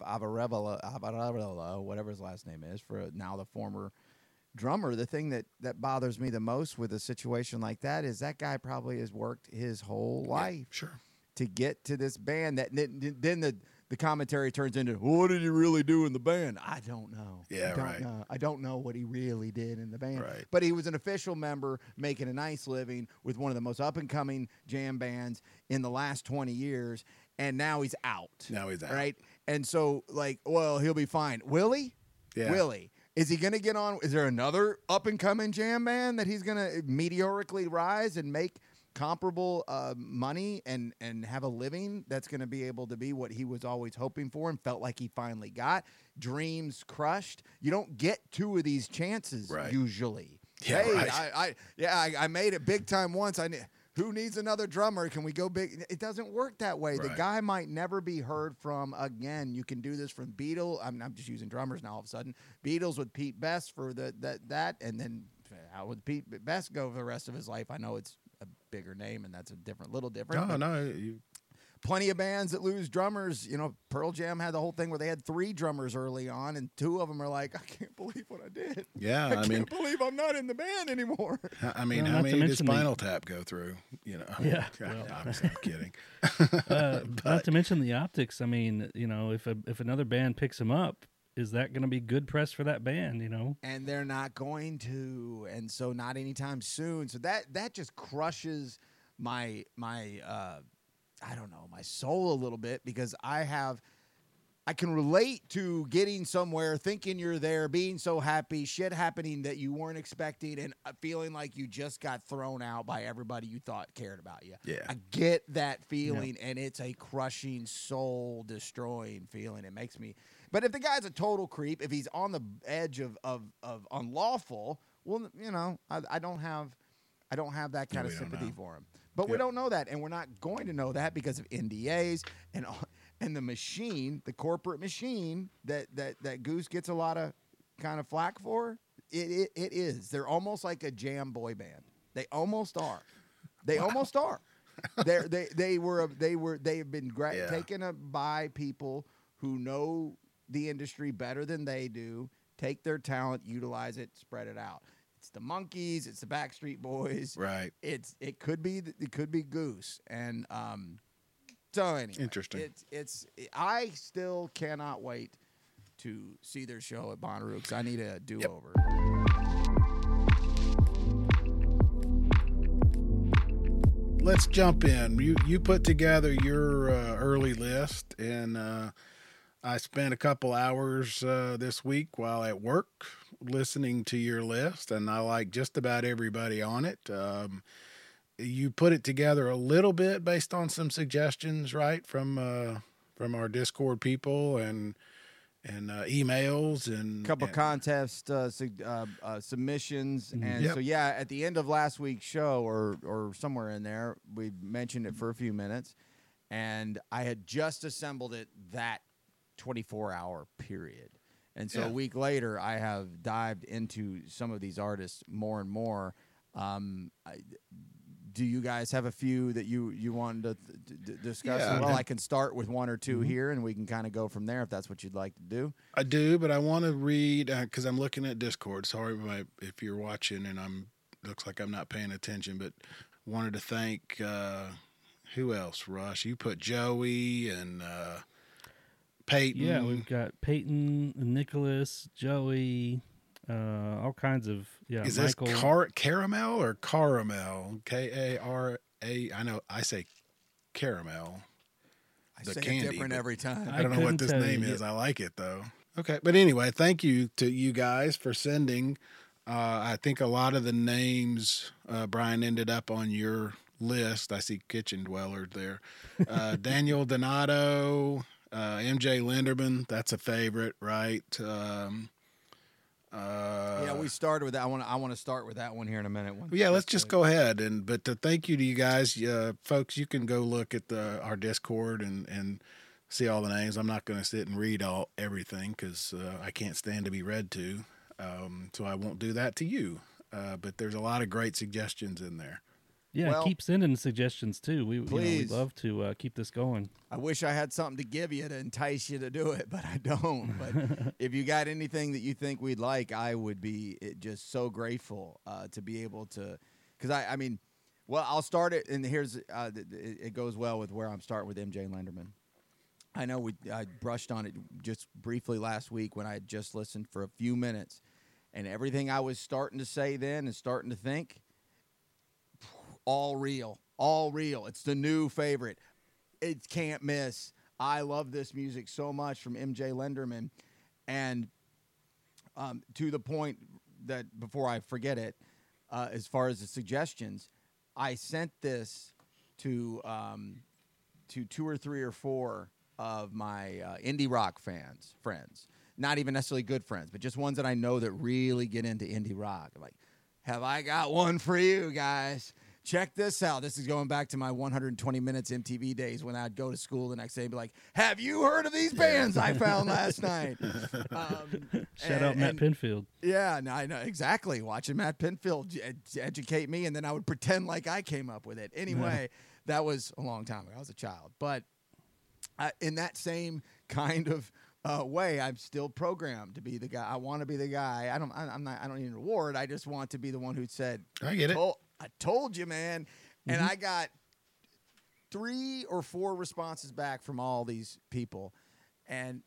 Avarella, whatever his last name is, for now the former drummer, the thing that bothers me the most with a situation like that is that guy probably has worked his whole life to get to this band. That then the commentary turns into, well, what did he really do in the band? I don't know. I don't know what he really did in the band. Right. But he was an official member making a nice living with one of the most up-and-coming jam bands in the last 20 years, and now he's out. Right? And so, well, he'll be fine. Will he? Yeah. Will he? Is he going to get on? Is there another up-and-coming jam band that he's going to meteorically rise and make comparable money and have a living that's going to be able to be what he was always hoping for and felt like he finally got? Dreams crushed. You don't get two of these chances usually. Yeah, hey, I made it big time once. Who needs another drummer? Can we go big? It doesn't work that way. Right. The guy might never be heard from again. You can do this from Beatles. I'm just using drummers now all of a sudden. Beatles with Pete Best for that, and then how would Pete Best go for the rest of his life? I know it's a bigger name, and that's a little different. No. Plenty of bands that lose drummers. Pearl Jam had the whole thing where they had 3 drummers early on, and 2 of them are like, I can't believe what I did. Yeah, I can't believe I'm not in the band anymore. I mean, how many did Spinal Tap go through? Yeah. Obviously, I'm kidding. Not to mention the optics. I mean, if another band picks him up, is that going to be good press for that band? And they're not going to, and so not anytime soon. So that just crushes my I don't know, my soul a little bit, because I can relate to getting somewhere, thinking you're there, being so happy, shit happening that you weren't expecting, and feeling like you just got thrown out by everybody you thought cared about you. Yeah. I get that feeling, and it's a crushing, soul-destroying feeling. It makes me... But if the guy's a total creep, if he's on the edge of unlawful, well, I don't have that kind of sympathy for him. But we don't know that, and we're not going to know that because of NDAs and the machine, the corporate machine that Goose gets a lot of kind of flack for. It is. They're almost like a jam boy band. They almost are. They almost are. They have been Yeah. taken up by people who know the industry better than they do. Take their talent, utilize it, spread it out. It's the Monkees, it's the Backstreet Boys. Right. It could be Goose, and so anyway, Interesting. I still cannot wait to see their show at Bonnaroo because I need a do-over. Let's jump in. You put together your early list, and I spent a couple hours this week while at work listening to your list, and I like just about everybody on it. You put it together a little bit based on some suggestions, right, from our Discord people and emails and A couple contest submissions, and so at the end of last week's show or somewhere in there, we mentioned it for a few minutes, and I had just assembled it that 24-hour period, and so a week later, I have dived into some of these artists more and more. Do you guys have a few that you wanted to discuss? Yeah. Well, I can start with one or two here, and we can kind of go from there if that's what you'd like to do. I do, but I want to read because I'm looking at Discord. Sorry if you're watching and looks like I'm not paying attention, but wanted to thank who else? Rush, you put Joey and Peyton. Yeah, we've got Peyton, Nicholas, Joey, all kinds of Is Michael. this caramel or caramel? Kara. I know I say caramel. I The say candy, it different but every time. I don't know what couldn't this tell name you. is. I like it though. Okay, but anyway, thank you to you guys for sending. I think a lot of the names Brian ended up on your list. I see Kitchen Dweller there. Daniel Donato, MJ Linderman. That's a favorite, right? We started with that. I want to start with that one here in a minute. Yeah, let's just go ahead but thank you to you guys, folks. You can go look at our Discord and see all the names. I'm not going to sit and read everything because I can't stand to be read to, so I won't do that to you. But there's a lot of great suggestions in there. Yeah, Well, keep sending suggestions too. We'd please. love to keep this going. I wish I had something to give you to entice you to do it, but I don't. But if you got anything that you think we'd like, I would be just so grateful to be able to. Because I'll start it, and here's it goes well with where I'm starting with MJ Lenderman. I know I brushed on it just briefly last week when I had just listened for a few minutes, and everything I was starting to say then and starting to think, all real. It's the new favorite. It can't miss. I love this music so much from MJ Lenderman, and to the point that before I forget it, as far as the suggestions, I sent this to 2 or 3 or 4 of my indie rock friends, not even necessarily good friends, but just ones that I know that really get into indie rock. I'm like, have I got one for you guys? Check this out. This is going back to my 120 Minutes MTV days when I'd go to school the next day and be like, have you heard of these bands I found last night? Shout out Matt Pinfield. Yeah, no, I know exactly. Watching Matt Pinfield educate me, and then I would pretend like I came up with it. Anyway, that was a long time ago. I was a child. But in that same kind of way, I'm still programmed to be the guy. I want to be the guy. I don't need an award. I just want to be the one who said, I get it. I told you, man. And I got 3 or 4 responses back from all these people. And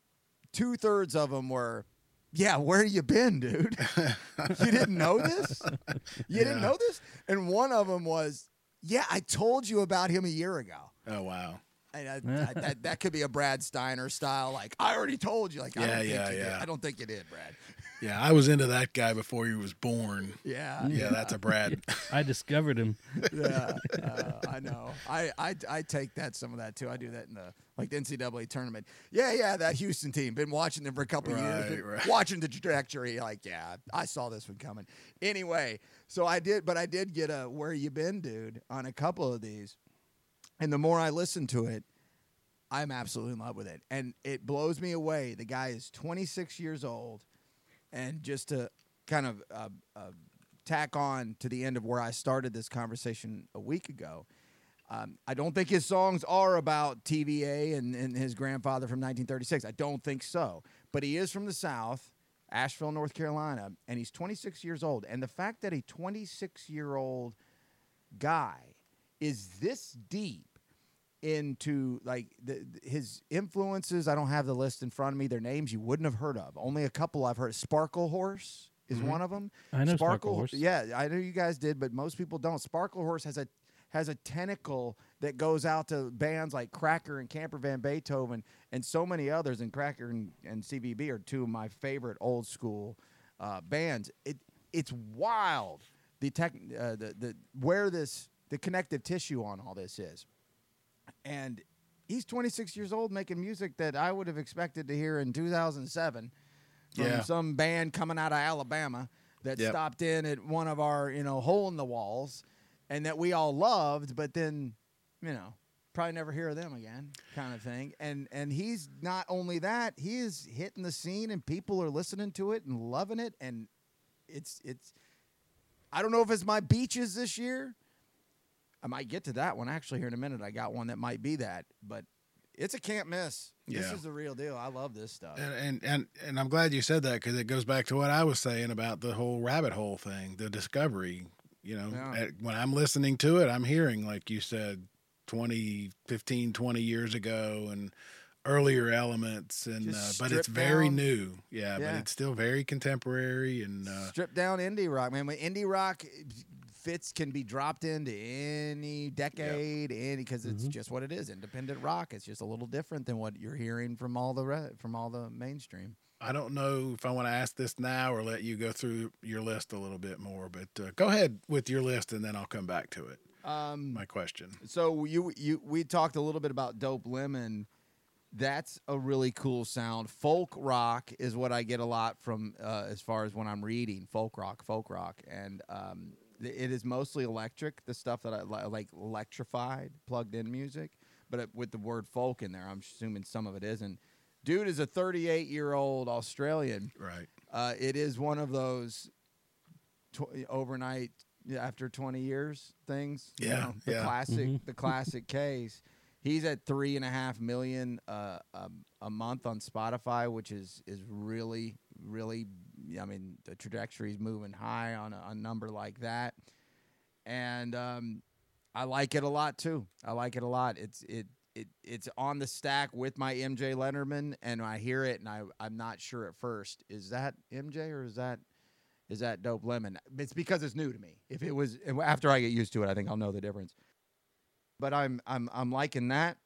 2/3 of them were, yeah, where you been, dude? You didn't know this? You didn't know this? And one of them was, yeah, I told you about him a year ago. Oh, wow. And that could be a Brad Steiner style, like, I already told you. Like, I don't think you did, Brad. Yeah, I was into that guy before he was born. Yeah. Yeah, that's a Brad. I discovered him. Yeah, I know. I take some of that too. I do that in the NCAA tournament. Yeah, that Houston team. Been watching them for a couple of years. Been watching the trajectory. Like, yeah, I saw this one coming. Anyway, so I did get a where you been, dude, on a couple of these. And the more I listen to it, I'm absolutely in love with it. And it blows me away. The guy is 26 years old. And just to kind of tack on to the end of where I started this conversation a week ago. I don't think his songs are about TVA and his grandfather from 1936. I don't think so. But he is from the South, Asheville, North Carolina, and he's 26 years old. And the fact that a 26-year-old guy is this deep into like his influences, I don't have the list in front of me. They're names you wouldn't have heard of. Only a couple I've heard. Sparkle Horse is one of them. I know Sparkle Horse. Yeah, I know you guys did, but most people don't. Sparkle Horse has a tentacle that goes out to bands like Cracker and Camper Van Beethoven and so many others. And Cracker and CVB are two of my favorite old school bands. It's wild where the connective tissue on all this is. And he's 26 years old making music that I would have expected to hear in 2007 from some band coming out of Alabama that stopped in at one of our, hole in the walls and that we all loved, but then, probably never hear of them again kind of thing. And he's not only that, he is hitting the scene and people are listening to it and loving it. And it's I don't know if it's my beaches this year. I might get to that one actually here in a minute. I got one that might be that, but it's a can't miss. Yeah. This is the real deal. I love this stuff. And I'm glad you said that because it goes back to what I was saying about the whole rabbit hole thing, the discovery. When I'm listening to it, I'm hearing, like you said, 15, 20 years ago and earlier elements, and but it's very new. Yeah, but it's still very contemporary and stripped down indie rock, man. When indie rock can be dropped into any decade, because it's just what it is. Independent rock. It's just a little different than what you're hearing from all the mainstream. I don't know if I want to ask this now or let you go through your list a little bit more, but go ahead with your list and then I'll come back to it. My question. So we talked a little bit about Dope Lemon. That's a really cool sound. Folk rock is what I get a lot from as far as when I'm reading folk rock, and it is mostly electric. The stuff that I like, electrified, plugged in music, but with the word folk in there, I'm assuming some of it isn't. Dude is a 38-year-old Australian. Right. It is one of those overnight after 20 years things. Yeah. The classic case. He's at 3.5 million a month on Spotify, which is really, really. I mean, the trajectory's moving high on a number like that, and I like it a lot too. I like it a lot. It's on the stack with my MJ Letterman, and I hear it, and I'm not sure at first, is that MJ or is that Dope Lemon? It's because it's new to me. If it was after I get used to it, I think I'll know the difference. But I'm liking that.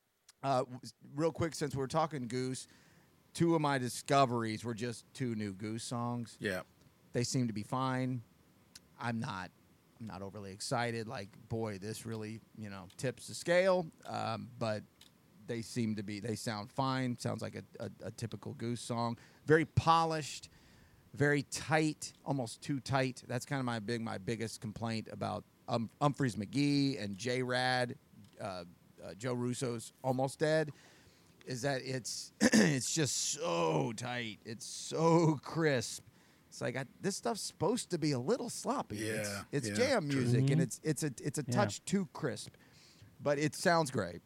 Real quick, since we're talking Goose, two of my discoveries were just two new Goose songs. Yeah, they seem to be fine. I'm not overly excited. Like, boy, this really, tips the scale. But they sound fine. Sounds like a typical Goose song. Very polished, very tight, almost too tight. That's kind of my biggest complaint about Humphreys McGee and J-Rad, Joe Russo's Almost Dead, is that it's just so tight. It's so crisp. It's like this stuff's supposed to be a little sloppy. Yeah, it's jam music, and it's a touch too crisp, but it sounds great.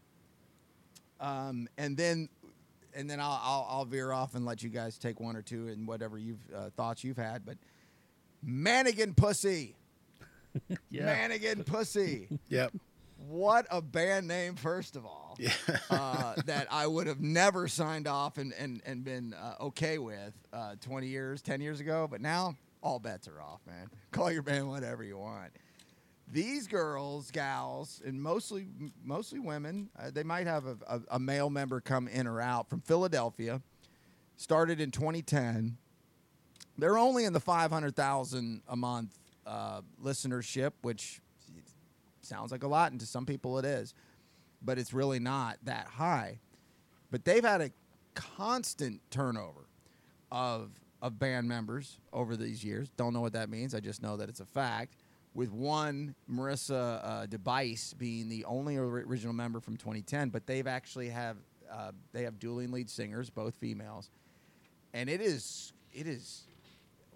And then I'll veer off and let you guys take one or two and whatever thoughts you've had. But Mannequin Pussy, Mannequin Pussy. Yep. What a band name, first of all. Yeah. That I would have never signed off and been okay with 10 years ago. But now, all bets are off, man. Call your band whatever you want. These gals, and mostly women, they might have a male member come in or out, from Philadelphia, started in 2010. They're only in the 500,000 a month listenership, which sounds like a lot, and to some people it is, but it's really not that high. But they've had a constant turnover of band members over these years. Don't know what that means. I just know that it's a fact. With one, Marissa DeBice, being the only original member from 2010, but they've actually have dueling lead singers, both females, and it is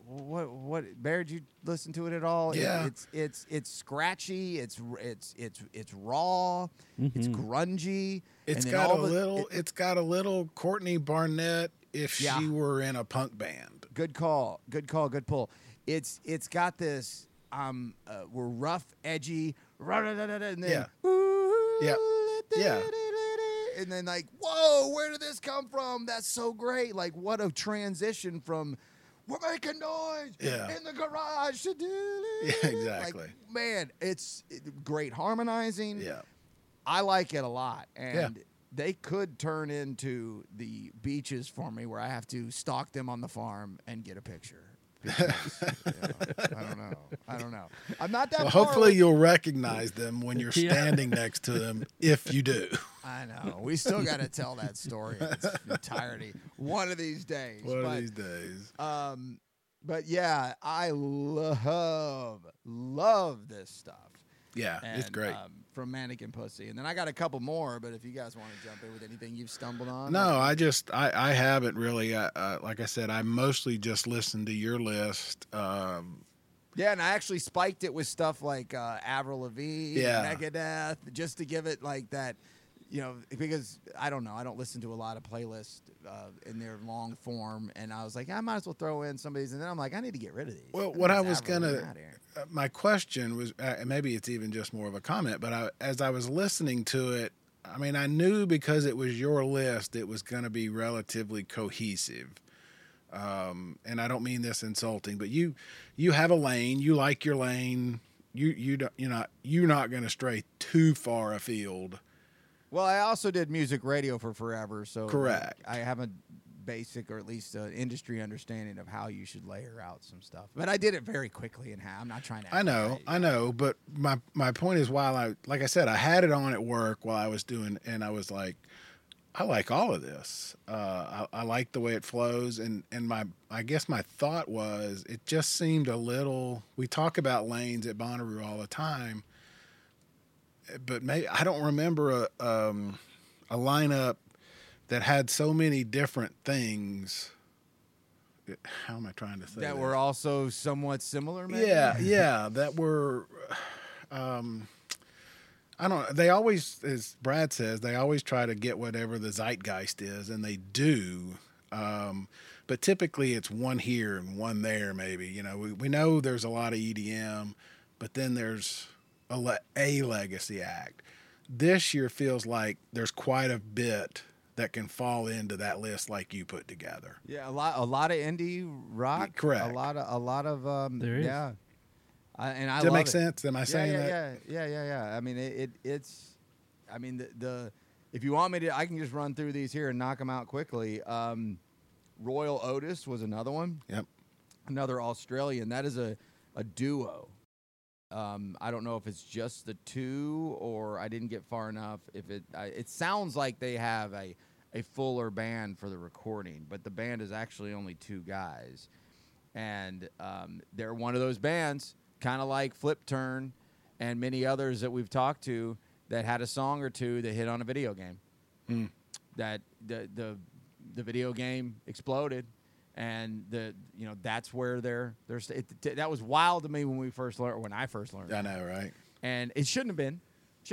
what Bear, did you listen to it at all? Yeah. It's scratchy, it's raw, it's grungy. It's and then got all a the- little. It's got a little Courtney Barnett if Yeah. she were in a punk band. Good call, good pull. It's got this we're rough, edgy, and then Yeah. Yeah. and then like, whoa, where did this come from? That's so great. Like, what a transition from we're making noise in the garage to Yeah, exactly. Like, man, it's great harmonizing. Yeah. I like it a lot, and Yeah. they could turn into the beaches for me, where I have to stalk them on the farm and get a picture. Because, I don't know. I'm not that. Well, far hopefully away. you'll recognize them when you're Yeah. standing next to them. If you do, I know. We still got to tell that story in its entirety one of these days. one but, of these days. But yeah, I love this stuff. Yeah, it's And, great. From Mannequin Pussy. And then I got a couple more, but if you guys want to jump in with anything you've stumbled on. No, I haven't really. Like I said, I mostly just listened to your list. Yeah, and I actually spiked it with stuff like Avril Lavigne, Yeah. Megadeth, just to give it like that, because I don't know. I don't listen to a lot of playlists in their long form, and I was like, I might as well throw in some of these, and then I'm like, I need to get rid of these. Well, Get what I this was Avril Lavigne gonna, outta here. my question was, maybe it's even just more of a comment, but as I was listening to it, I mean, I knew because it was your list, it was going to be relatively cohesive. And I don't mean this insulting, but you have a lane. You like your lane. You're not going to stray too far afield. Well, I also did music radio for forever, so Correct. I have a basic, or at least an industry understanding of how you should layer out some stuff. But I did it very quickly, and I'm not trying to. I know, but my point is, like I said, I had it on at work while I was doing, and I was like, I like all of this. I like the way it flows, and I guess my thought was, it just seemed a little. We talk about lanes at Bonnaroo all the time, but maybe I don't remember a lineup that had so many different things. How am I trying to say that this? were also somewhat similar. Maybe? Yeah, that were. I don't know. They always, as Brad says, they always try to get whatever the zeitgeist is, and they do. But typically, it's one here and one there. Maybe we know there's a lot of EDM, but then there's a legacy act. This year feels like there's quite a bit that can fall into that list, like you put together. Yeah, a lot of indie rock. Correct. A lot of There is. Yeah. And I Does that love make it. sense? Am I saying that? Yeah. I mean, it's. I mean, the if you want me to, I can just run through these here and knock them out quickly. Royal Otis was another one. Yep. Another Australian. That is a duo. I don't know if it's just the two, or I didn't get far enough. If it sounds like they have a fuller band for the recording, but the band is actually only two guys, and they're one of those bands, kind of like Flip Turn and many others that we've talked to, that had a song or two that hit on a video game. That the video game exploded. And that's where that was wild to me when I first learned. I know, right? And it shouldn't have been.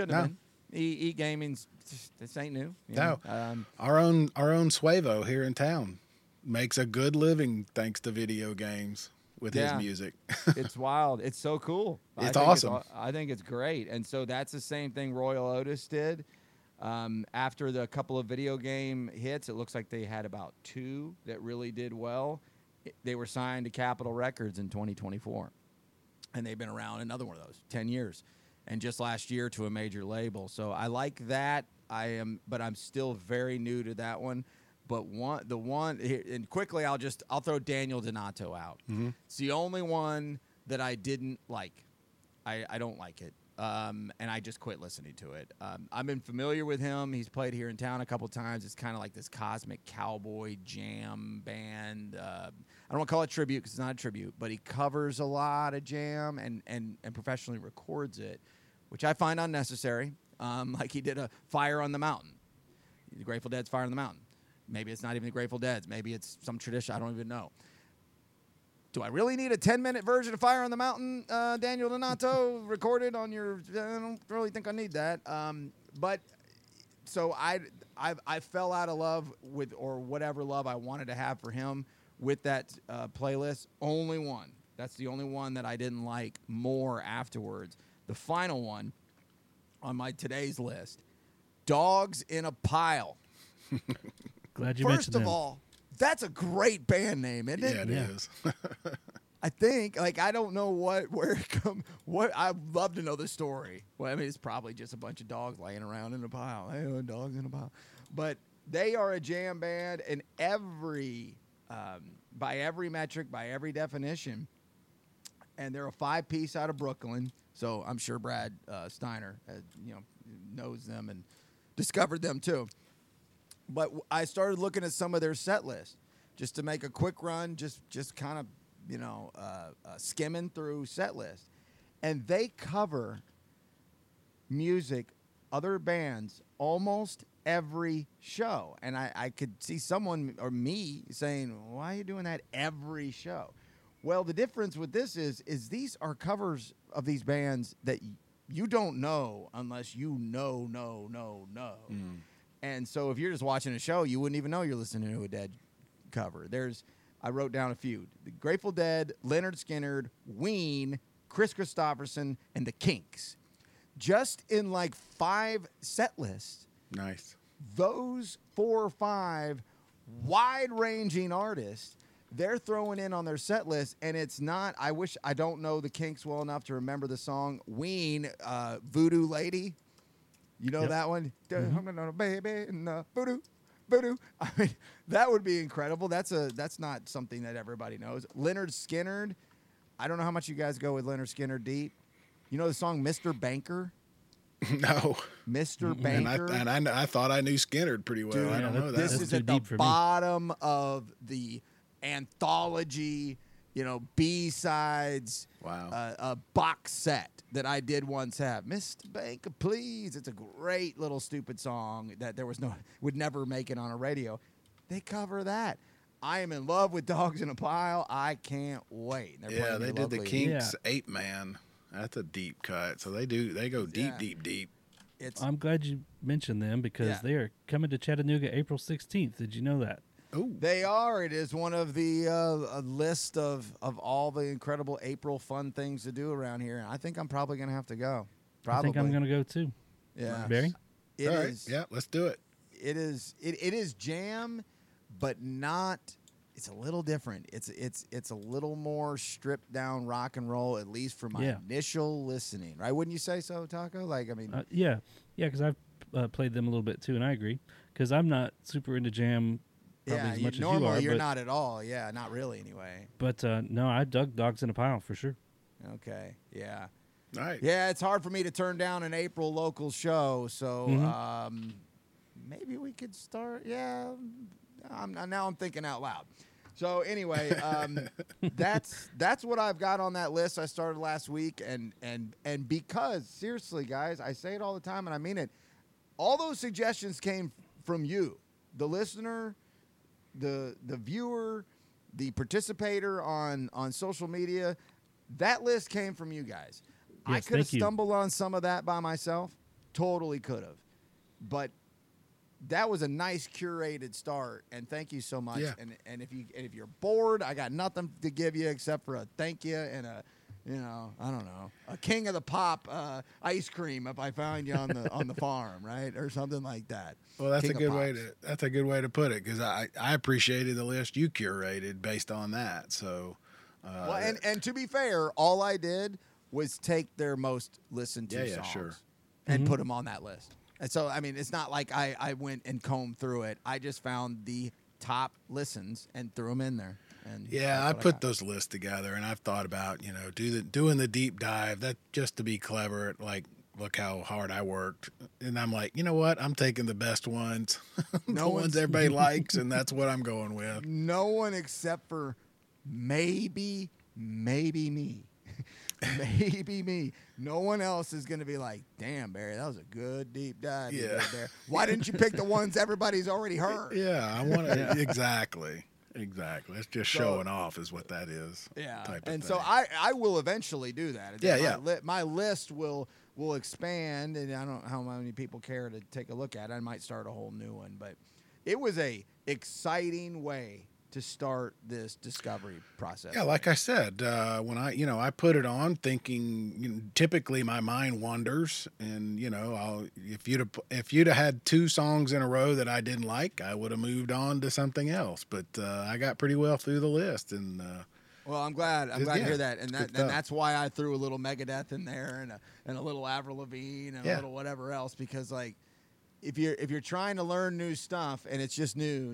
E-gaming's this ain't new. No. Our own Suevo here in town makes a good living thanks to video games with his music. It's wild. It's so cool. It's awesome. I think it's great. And so that's the same thing Royal Otis did. After the couple of video game hits, it looks like they had about two that really did well. They were signed to Capitol Records in 2024, and they've been around another one of those 10 years, and just last year to a major label. So I like that. But I'm still very new to that one. But and quickly I'll throw Daniel Donato out. Mm-hmm. It's the only one that I didn't like. I don't like it. And I just quit listening to it. I've been familiar with him. He's played here in town a couple times. It's kind of like this cosmic cowboy jam band. I don't want to call it tribute because it's not a tribute, but he covers a lot of jam and professionally records it, which I find unnecessary. Like he did a Fire on the Mountain. The Grateful Dead's Fire on the Mountain. Maybe it's not even the Grateful Dead's. Maybe it's some tradition. I don't even know. Do I really need a 10-minute version of Fire on the Mountain, Daniel Donato, recorded on your? I don't really think I need that. But so I fell out of love with, or whatever love I wanted to have for him with that playlist. Only one. That's the only one that I didn't like more afterwards. The final one on my today's list, Dogs in a Pile. Glad you First mentioned of them. all, that's a great band name, isn't it? Yeah, it is. I think, like, I don't know where it come. What I'd love to know the story. Well, I mean, it's probably just a bunch of dogs laying around in a pile. Hey, dogs in a pile. But they are a jam band, and by every metric, by every definition, and they're a 5-piece out of Brooklyn. So I'm sure Brad Steiner, knows them and discovered them too. But I started looking at some of their set list just to make a quick run, just kind of, skimming through set list. And they cover music, other bands, almost every show. And I could see someone or me saying, why are you doing that every show? Well, the difference with this is these are covers of these bands that you don't know unless you know. Mm. And so if you're just watching a show, you wouldn't even know you're listening to a Dead cover. I wrote down a few. The Grateful Dead, Lynyrd Skynyrd, Ween, Chris Christopherson, and the Kinks. Just in like 5 set lists. Nice. Those 4 or 5 wide-ranging artists, they're throwing in on their set list, and it's not, I don't know the Kinks well enough to remember the song. Ween, Voodoo Lady. You know that one? Mm-hmm. I'm gonna baby in the voodoo. I mean, that would be incredible. That's not something that everybody knows. Lynyrd Skynyrd. I don't know how much you guys go with Lynyrd Skynyrd deep. You know the song Mr. Banker? No. Mr. Banker. And I thought I knew Skynyrd pretty well. Dude, I don't know that. This That's is too at the deep for me. bottom of the anthology, B-sides, Wow. a box set that I did once have. Mr. Banker, please. It's a great little stupid song that would never make it on a radio. They cover that. I am in love with Dogs in a Pile. I can't wait. They're Yeah, playing they here did the locally. Kinks 8-man. That's a deep cut. So they go deep, Yeah. deep. I'm glad you mentioned them because Yeah. they are coming to Chattanooga April 16th. Did you know that? Oh, They are. It is one of the a list of all the incredible April fun things to do around here. And I think I'm probably going to have to go. Probably. I think I'm going to go too. Yeah. Barry? It all right. is. Yeah, let's do it. It is jam, but not. It's a little different. It's a little more stripped down rock and roll, at least for my initial listening. Right? Wouldn't you say so, Taco? Like, I mean, Yeah, because I've played them a little bit too, and I agree. Because I'm not super into jam probably as much as you are. normally you're but, not at all. Yeah, not really anyway. But no, I dug Dogs in a Pile for sure. Okay. Yeah. All right. Yeah, it's hard for me to turn down an April local show, so maybe we could start. Yeah, now I'm thinking out loud. So anyway, that's what I've got on that list. I started last week, and because seriously, guys, I say it all the time, and I mean it. All those suggestions came from you, the listener, the viewer, the participator on social media. That list came from you guys. I Yes, could have thank you. stumbled on some of that by myself. Totally could have. But that was a nice curated start, and thank you so much. Yeah. And if you're bored, I got nothing to give you except for a thank you and a I don't know, a King of the Pop ice cream if I found you on the farm, right, or something like that. Well, that's King a of good way Pops. that's a good way to put it because I appreciated the list you curated based on that. So, Well, and to be fair, all I did was take their most listened to Yeah, songs sure. and put them on that list. And so, I mean, it's not like I went and combed through it. I just found the top listens and threw them in there. And yeah, that's I what put got. those lists together, and I've thought about doing the deep dive. That just to be clever, like look how hard I worked, and I'm like, you know what? I'm taking the best ones, the No ones one's- everybody likes, and that's what I'm going with. No one except for maybe me. Maybe me. No one else is going to be like, damn, Barry, that was a good deep dive. you Yeah. did there. Why didn't you pick the ones everybody's already heard? Yeah, I want to exactly. Exactly. It's just So- showing off is what that is. Yeah, type of and thing. so I will eventually do that. Yeah, my, yeah. my list will expand, and I don't know how many people care to take a look at it. I might start a whole new one, but it was a exciting way to start this discovery process. Yeah, like I said, when I put it on, thinking typically my mind wanders, and if you'd have had 2 songs in a row that I didn't like, I would have moved on to something else. But I got pretty well through the list, and Well, I'm glad to yeah, hear that, and it's good and stuff. that's why I threw a little Megadeth in there and a little Avril Lavigne and a Yeah. little whatever else, because like if you're trying to learn new stuff and it's just new,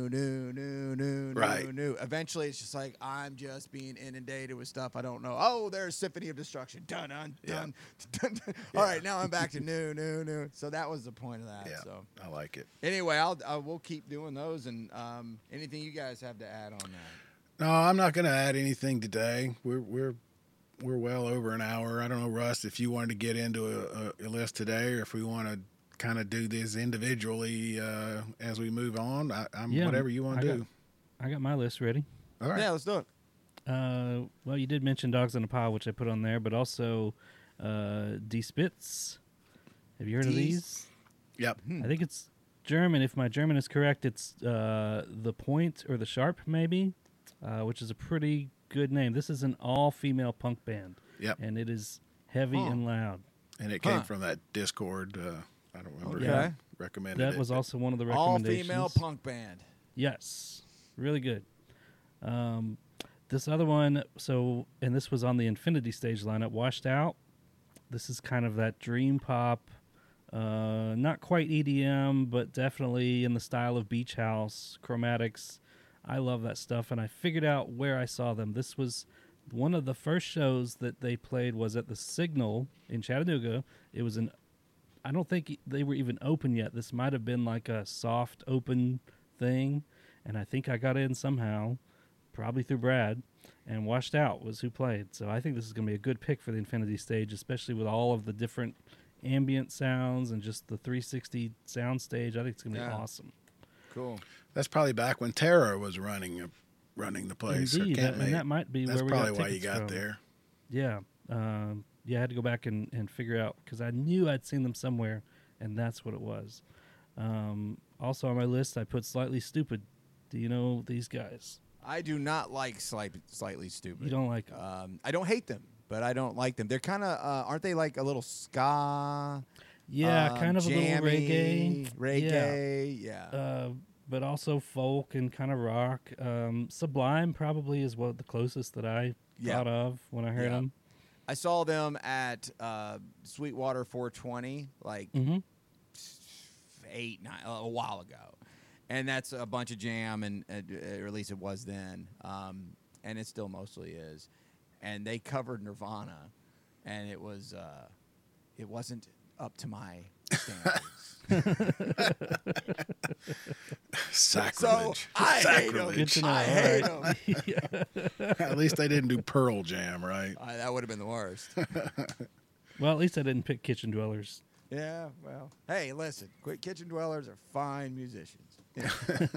Right. eventually it's just like I'm just being inundated with stuff I don't know. Oh, there's Symphony of Destruction. Dun dun dun. dun, dun. All right, now I'm back to new. So that was the point of that. yeah, So I like it. anyway, we'll keep doing those, and anything you guys have to add on that. No, I'm not going to add anything today. We're well over an hour. I don't know, Russ, if you wanted to get into a list today, or if we want to kind of do this individually as we move on. I'm Yeah, whatever you want to do. I got my list ready. All right. Yeah, let's do it. Well, you did mention Dogs in a Pile, which I put on there, but also Die Spitz. Have you heard of Die- these? Yep. I think it's German. If my German is correct, it's The Point or The Sharp, maybe, which is a pretty good name. This is an all-female punk band, Yep. and it is heavy Huh. and loud. And it came Huh. from that Discord. I don't remember Okay. who recommended That it. was but- also one of the All recommendations. female punk band. Yes, really good. This other one, and this was on the Infinity Stage lineup, Washed Out. This is kind of that dream pop, not quite EDM, but definitely in the style of Beach House, Chromatics. I love that stuff, and I figured out where I saw them. This was one of the first shows that they played was at the Signal in Chattanooga. It was I don't think they were even open yet. This might have been like a soft open thing, and I think I got in somehow, probably through Brad, and Washed Out was who played. So I think this is going to be a good pick for the Infinity Stage, especially with all of the different ambient sounds and just the 360 sound stage. I think it's going to be Yeah. awesome. Cool. That's probably back when Terra was running the place. Indeed, or Camp Mate. and that might be That's where we probably got why you tickets got from. there. Yeah. I had to go back and figure out because I knew I'd seen them somewhere, and that's what it was. Also on my list, I put Slightly Stupid. Do you know these guys? I do not like slightly stupid. You don't like 'em? I don't hate them, but I don't like them. They're kind of aren't they like a little ska? Yeah, kind of a little jammy, reggae. Yeah. But also folk and kind of rock. Sublime probably is the closest that I Yeah. thought of when I heard Yeah. them. I saw them at Sweetwater 420 like Mm-hmm. 8, 9 a while ago, and that's a bunch of jam, and or at least it was then, and it still mostly is. And they covered Nirvana, and it wasn't up to my standards. So Sacrilege. I hate Sacrilege. Good to know. I All hate right. them. At least they didn't do Pearl Jam, right? That would have been the worst. Well, at least I didn't pick Kitchen Dwellers. Yeah, well, hey, listen, Quick Kitchen Dwellers are fine musicians. Yeah.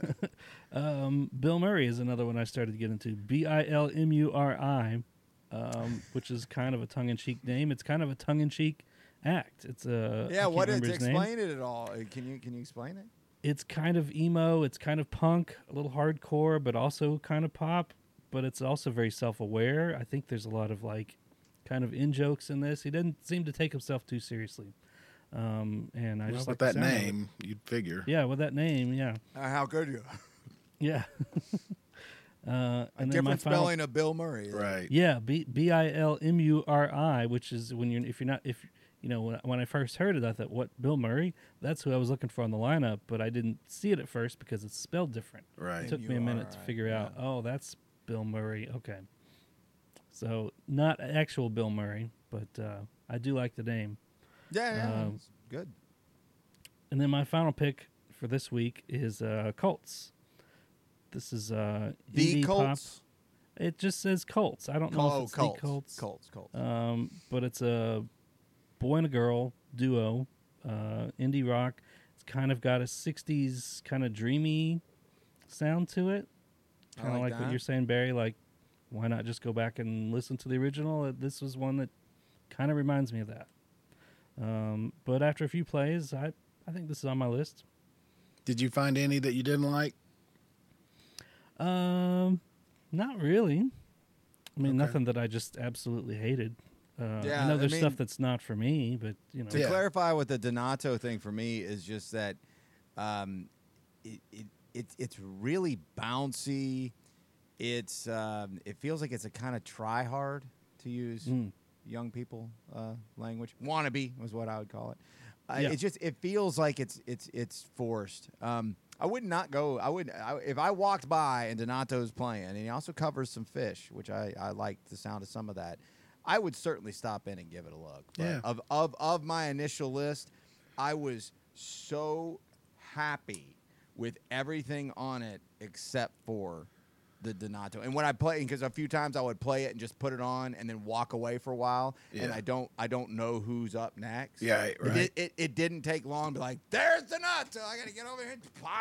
Bill Murray is another one I started to get into. Bilmuri, which is kind of a tongue-in-cheek name. It's kind of a tongue-in-cheek act. It's a Yeah, I what can't is remember his name. explain it at all? Can you explain it? It's kind of emo. It's kind of punk, a little hardcore, but also kind of pop. But it's also very self-aware. I think there's a lot of like kind of in jokes in this. He doesn't seem to take himself too seriously. And I Well, just with like that the sound of it. name, you'd figure. Yeah, with that name, yeah. How could you? Yeah. And then my Different final, spelling of Bill Murray. Right. yeah, Bilmuri, which is when when I first heard it, I thought, what, Bill Murray? That's who I was looking for on the lineup, but I didn't see it at first because it's spelled different. Right. It took me a minute to M-U-R-I, figure out, yeah. oh, that's Bill Murray. Okay. So not actual Bill Murray, but I do like the name. Yeah, it's good. And then my final pick for this week is Cults. This is The indie Colts. pop. It just says Cults. I don't know if it's Colts. the Cults. Colts. But it's a boy and a girl duo, indie rock. It's kind of got a 60s kind of dreamy sound to it. Kind of like what that. you're saying, Barry. Like, why not just go back and listen to the original? This was one that kind of reminds me of that. But after a few plays, I think this is on my list. Did you find any that you didn't like? Not really. I mean, Okay. nothing that I just absolutely hated. Yeah, I know there's I stuff mean- that's not for me, but you know, To Yeah. clarify with the Donato thing for me is just that it's really bouncy. It feels like it's a kind of try hard, to use young people language. Wannabe was what I would call it. Yeah. It feels like it's forced. I would not go. If I walked by and Donato's playing, and he also covers some Fish, which I like the sound of some of that. I would certainly stop in and give it a look. But Yeah. Of my initial list, I was so happy with everything on it except for the Donato. And when I play, because a few times I would play it and just put it on and then walk away for a while, and Yeah. I don't know who's up next. Yeah, right. It didn't take long to be like, there's Donato. I got to get over here and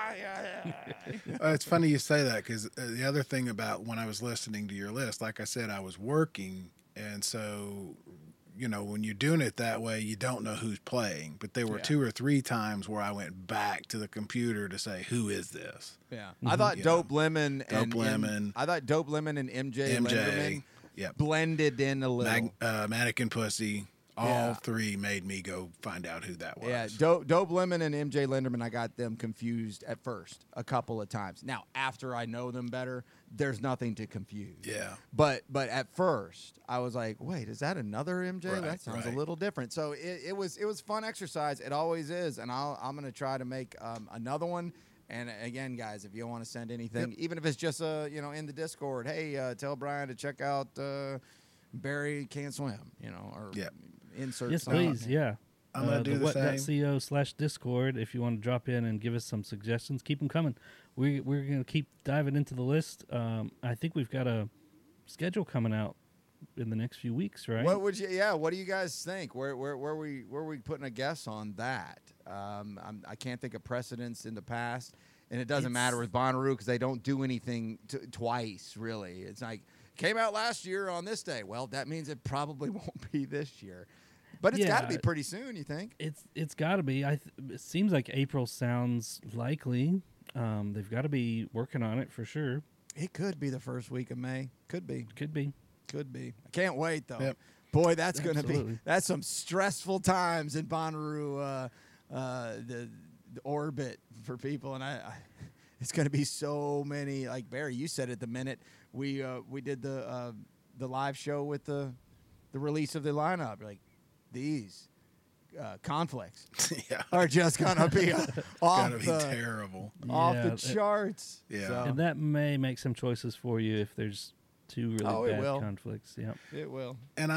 play. It's funny you say that because the other thing about when I was listening to your list, like I said, I was working. And so, you know, when you're doing it that way, you don't know who's playing. But there were Yeah. 2 or 3 times where I went back to the computer to say, who is this? Yeah, I thought Yeah. Dope Lemon and Dope Lemon. I thought Dope Lemon and MJ MJ, Lenderman yep. blended in a little. Mannequin Pussy. All Yeah. 3 made me go find out who that was. Yeah, Dope Lemon and MJ Lenderman, I got them confused at first a couple of times. Now, after I know them better, there's nothing to confuse. Yeah. But at first, I was like, wait, is that another MJ? Right, That sounds right. a little different. So it was fun exercise. It always is, and I'm gonna try to make another one. And again, guys, if you want to send anything, even if it's just in the Discord, hey, tell Brian to check out Barry Can't Swim, or Yep. insert. yes, something. please, yeah. I'm gonna do the same. what.co/Discord if you want to drop in and give us some suggestions. Keep them coming. We're going to keep diving into the list. I think we've got a schedule coming out in the next few weeks, right? What would you? Yeah. What do you guys think? Where we putting a guess on that? I can't think of precedents in the past, and it doesn't matter with Bonnaroo because they don't do anything twice. Really, it's like came out last year on this day. Well, that means it probably won't be this year, but it's got to be Yeah. pretty soon. You think? It's got to be. It seems like April sounds likely. They've got to be working on it for sure. It could be the first week of May. Could be. Could be. Could be. I can't wait though. Yep. Boy, that's gonna be Absolutely. that's some stressful times in Bonnaroo, the orbit for people, and I it's gonna be so many. Like Barry, you said it the minute we did the live show with the release of the lineup. Like these conflicts Yeah. are just gonna be off Gotta be the terrible. Yeah, the charts. Yeah. So, And that may make some choices for you if there's two really Oh, it bad will. conflicts. Yeah. it will. And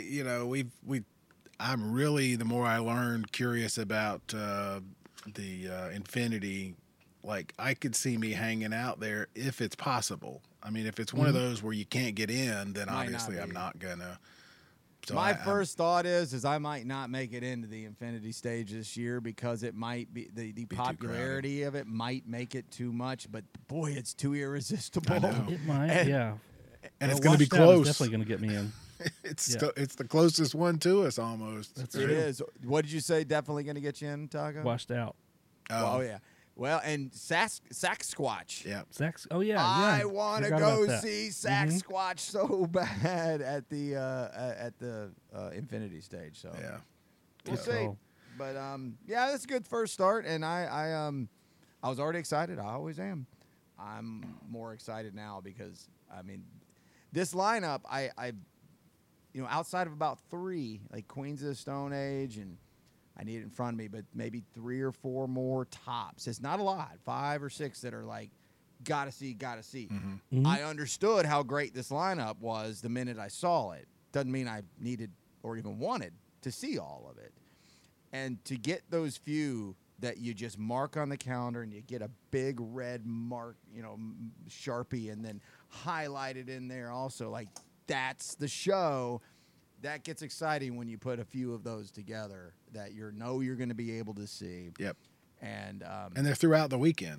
I'm really, the more I learned, curious about the Infinity. Like, I could see me hanging out there if it's possible. I mean, if it's one of those where you can't get in, then Might not obviously I'm be. not gonna. So My I'm- first thought is I might not make it into the Infinity stage this year because it might be the too popularity of it might make it too much. But boy, it's too irresistible. I know. It might. And- yeah. and it's Well, gonna be Washed Out is close. definitely going to get me in. It's Yeah. it's the closest one to us almost. That's It true. is. What did you say? Definitely going to get you in, Taco? Washed Out. Oh yeah. Well, and Sasquatch. Yeah. Sax. Oh yeah. I yeah. want to Forgot go about that. see Sasquatch so bad at the Infinity stage. So Yeah. we'll Good see. call. But yeah, that's a good first start, and I was already excited. I always am. I'm more excited now because I mean, this lineup, I outside of about 3, like Queens of the Stone Age, and I need it in front of me, but maybe 3 or 4 more tops. It's not a lot, 5 or 6 that are like gotta see. Mhm. I understood how great this lineup was the minute I saw it. Doesn't mean I needed or even wanted to see all of it. And to get those few that you just mark on the calendar and you get a big red mark, Sharpie, and then highlight it in there also, like that's the show. That gets exciting when you put a few of those together that you're going to be able to see. Yep. And And they're throughout the weekend.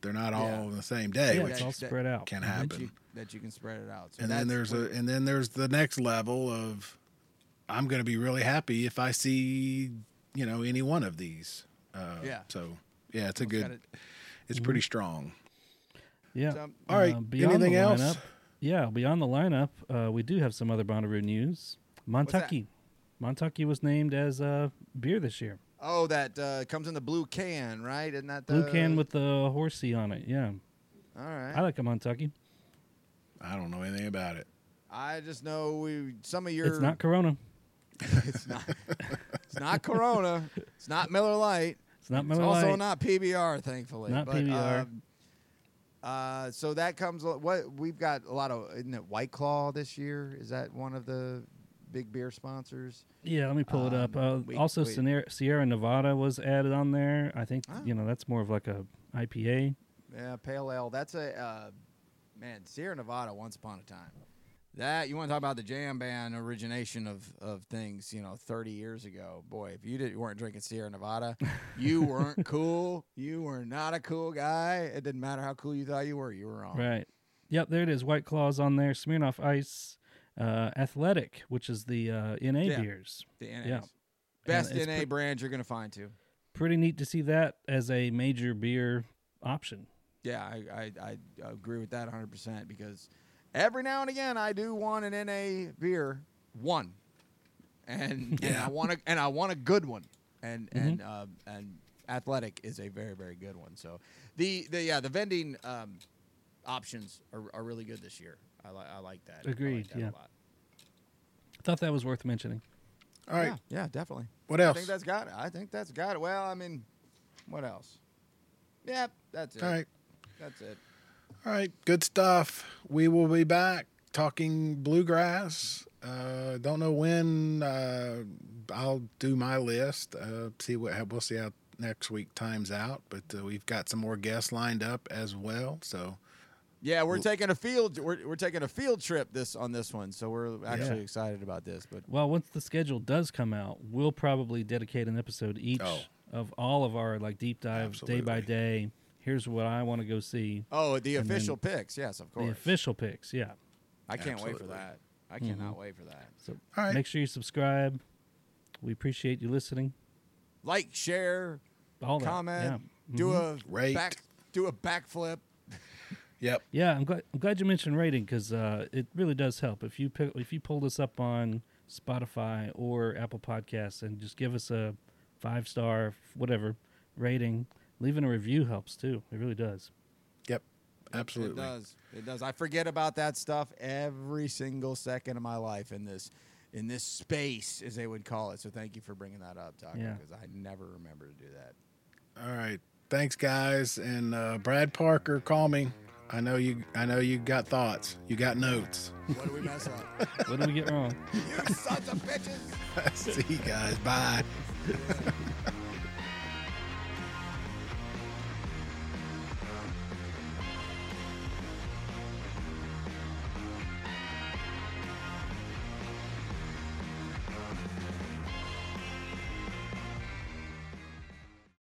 They're not all on the same day, Yeah, which it's all spread out. can that happen. you can spread it out. So And then there's the next level of I'm going to be really happy if I see, any one of these. So yeah, it's it's pretty strong. Yeah. So, All right. Beyond Anything the else? lineup, yeah, beyond the lineup, we do have some other Bonnaroo news. Montucky. Montucky was named as a beer this year. Oh, that comes in the blue can, right? Isn't that the Blue can with the horsey on it. Yeah. All right. I like a Montucky. I don't know anything about it. I just know some of your. It's not Corona. It's not. It's not Corona. It's not Miller Lite. It's not Miller It's also Lite. not PBR, thankfully. Not but, PBR. So that comes. What we've got a lot of. Isn't it White Claw this year? Is that one of the big beer sponsors? Yeah, let me pull it up. we- Also, we- Sierra Nevada was added on there. I think that's more of like a IPA. Yeah, Pale Ale. That's a Sierra Nevada. Once upon a time. That you want to talk about the jam band origination of things, 30 years ago. Boy, if you weren't drinking Sierra Nevada, you weren't cool. You were not a cool guy. It didn't matter how cool you thought you were wrong. Right. Yep, there it is. White Claws on there. Smirnoff Ice, Athletic, which is the NA beers. The NAs. Yeah. Best And it's NA brand you're going to find, too. Pretty neat to see that as a major beer option. Yeah, I agree with that 100% because every now and again I do want an NA beer, and I want a good one, and Athletic is a very, very good one. So the vending options are really good this year. I like that. Agreed, I like that yeah. a lot. Thought that was worth mentioning. All right. Yeah, definitely. What else? I think that's got it. Well, I mean, what else? Yep, that's it. All right. That's it. All right. Good stuff. We will be back talking bluegrass. Don't know when I'll do my list. We'll see how next week times out. But we've got some more guests lined up as well. So yeah, we're taking a field trip on this one, so we're actually excited about this. But Well, once the schedule does come out, we'll probably dedicate an episode each of all of our deep dives, day by day. Here's what I want to go see. oh, the official picks, yes, of course. The official picks, yeah. I can't wait for Absolutely. that. I cannot wait for that. So All right. make sure you subscribe. We appreciate you listening. Like, share, All that. comment, Yeah. do a Rate. backflip. Yep. Yeah, I'm glad you mentioned rating because it really does help. If you pull this up on Spotify or Apple Podcasts and just give us a 5-star whatever rating, leaving a review helps too. It really does. Yep. Absolutely. It does. I forget about that stuff every single second of my life in this space, as they would call it. So thank you for bringing that up, Tucker, Yeah. because I never remember to do that. All right. Thanks, guys. And Brad Parker, call me. I know you got thoughts. You got notes. What do we mess up? What did we get wrong? You sons of bitches! See you guys. Bye.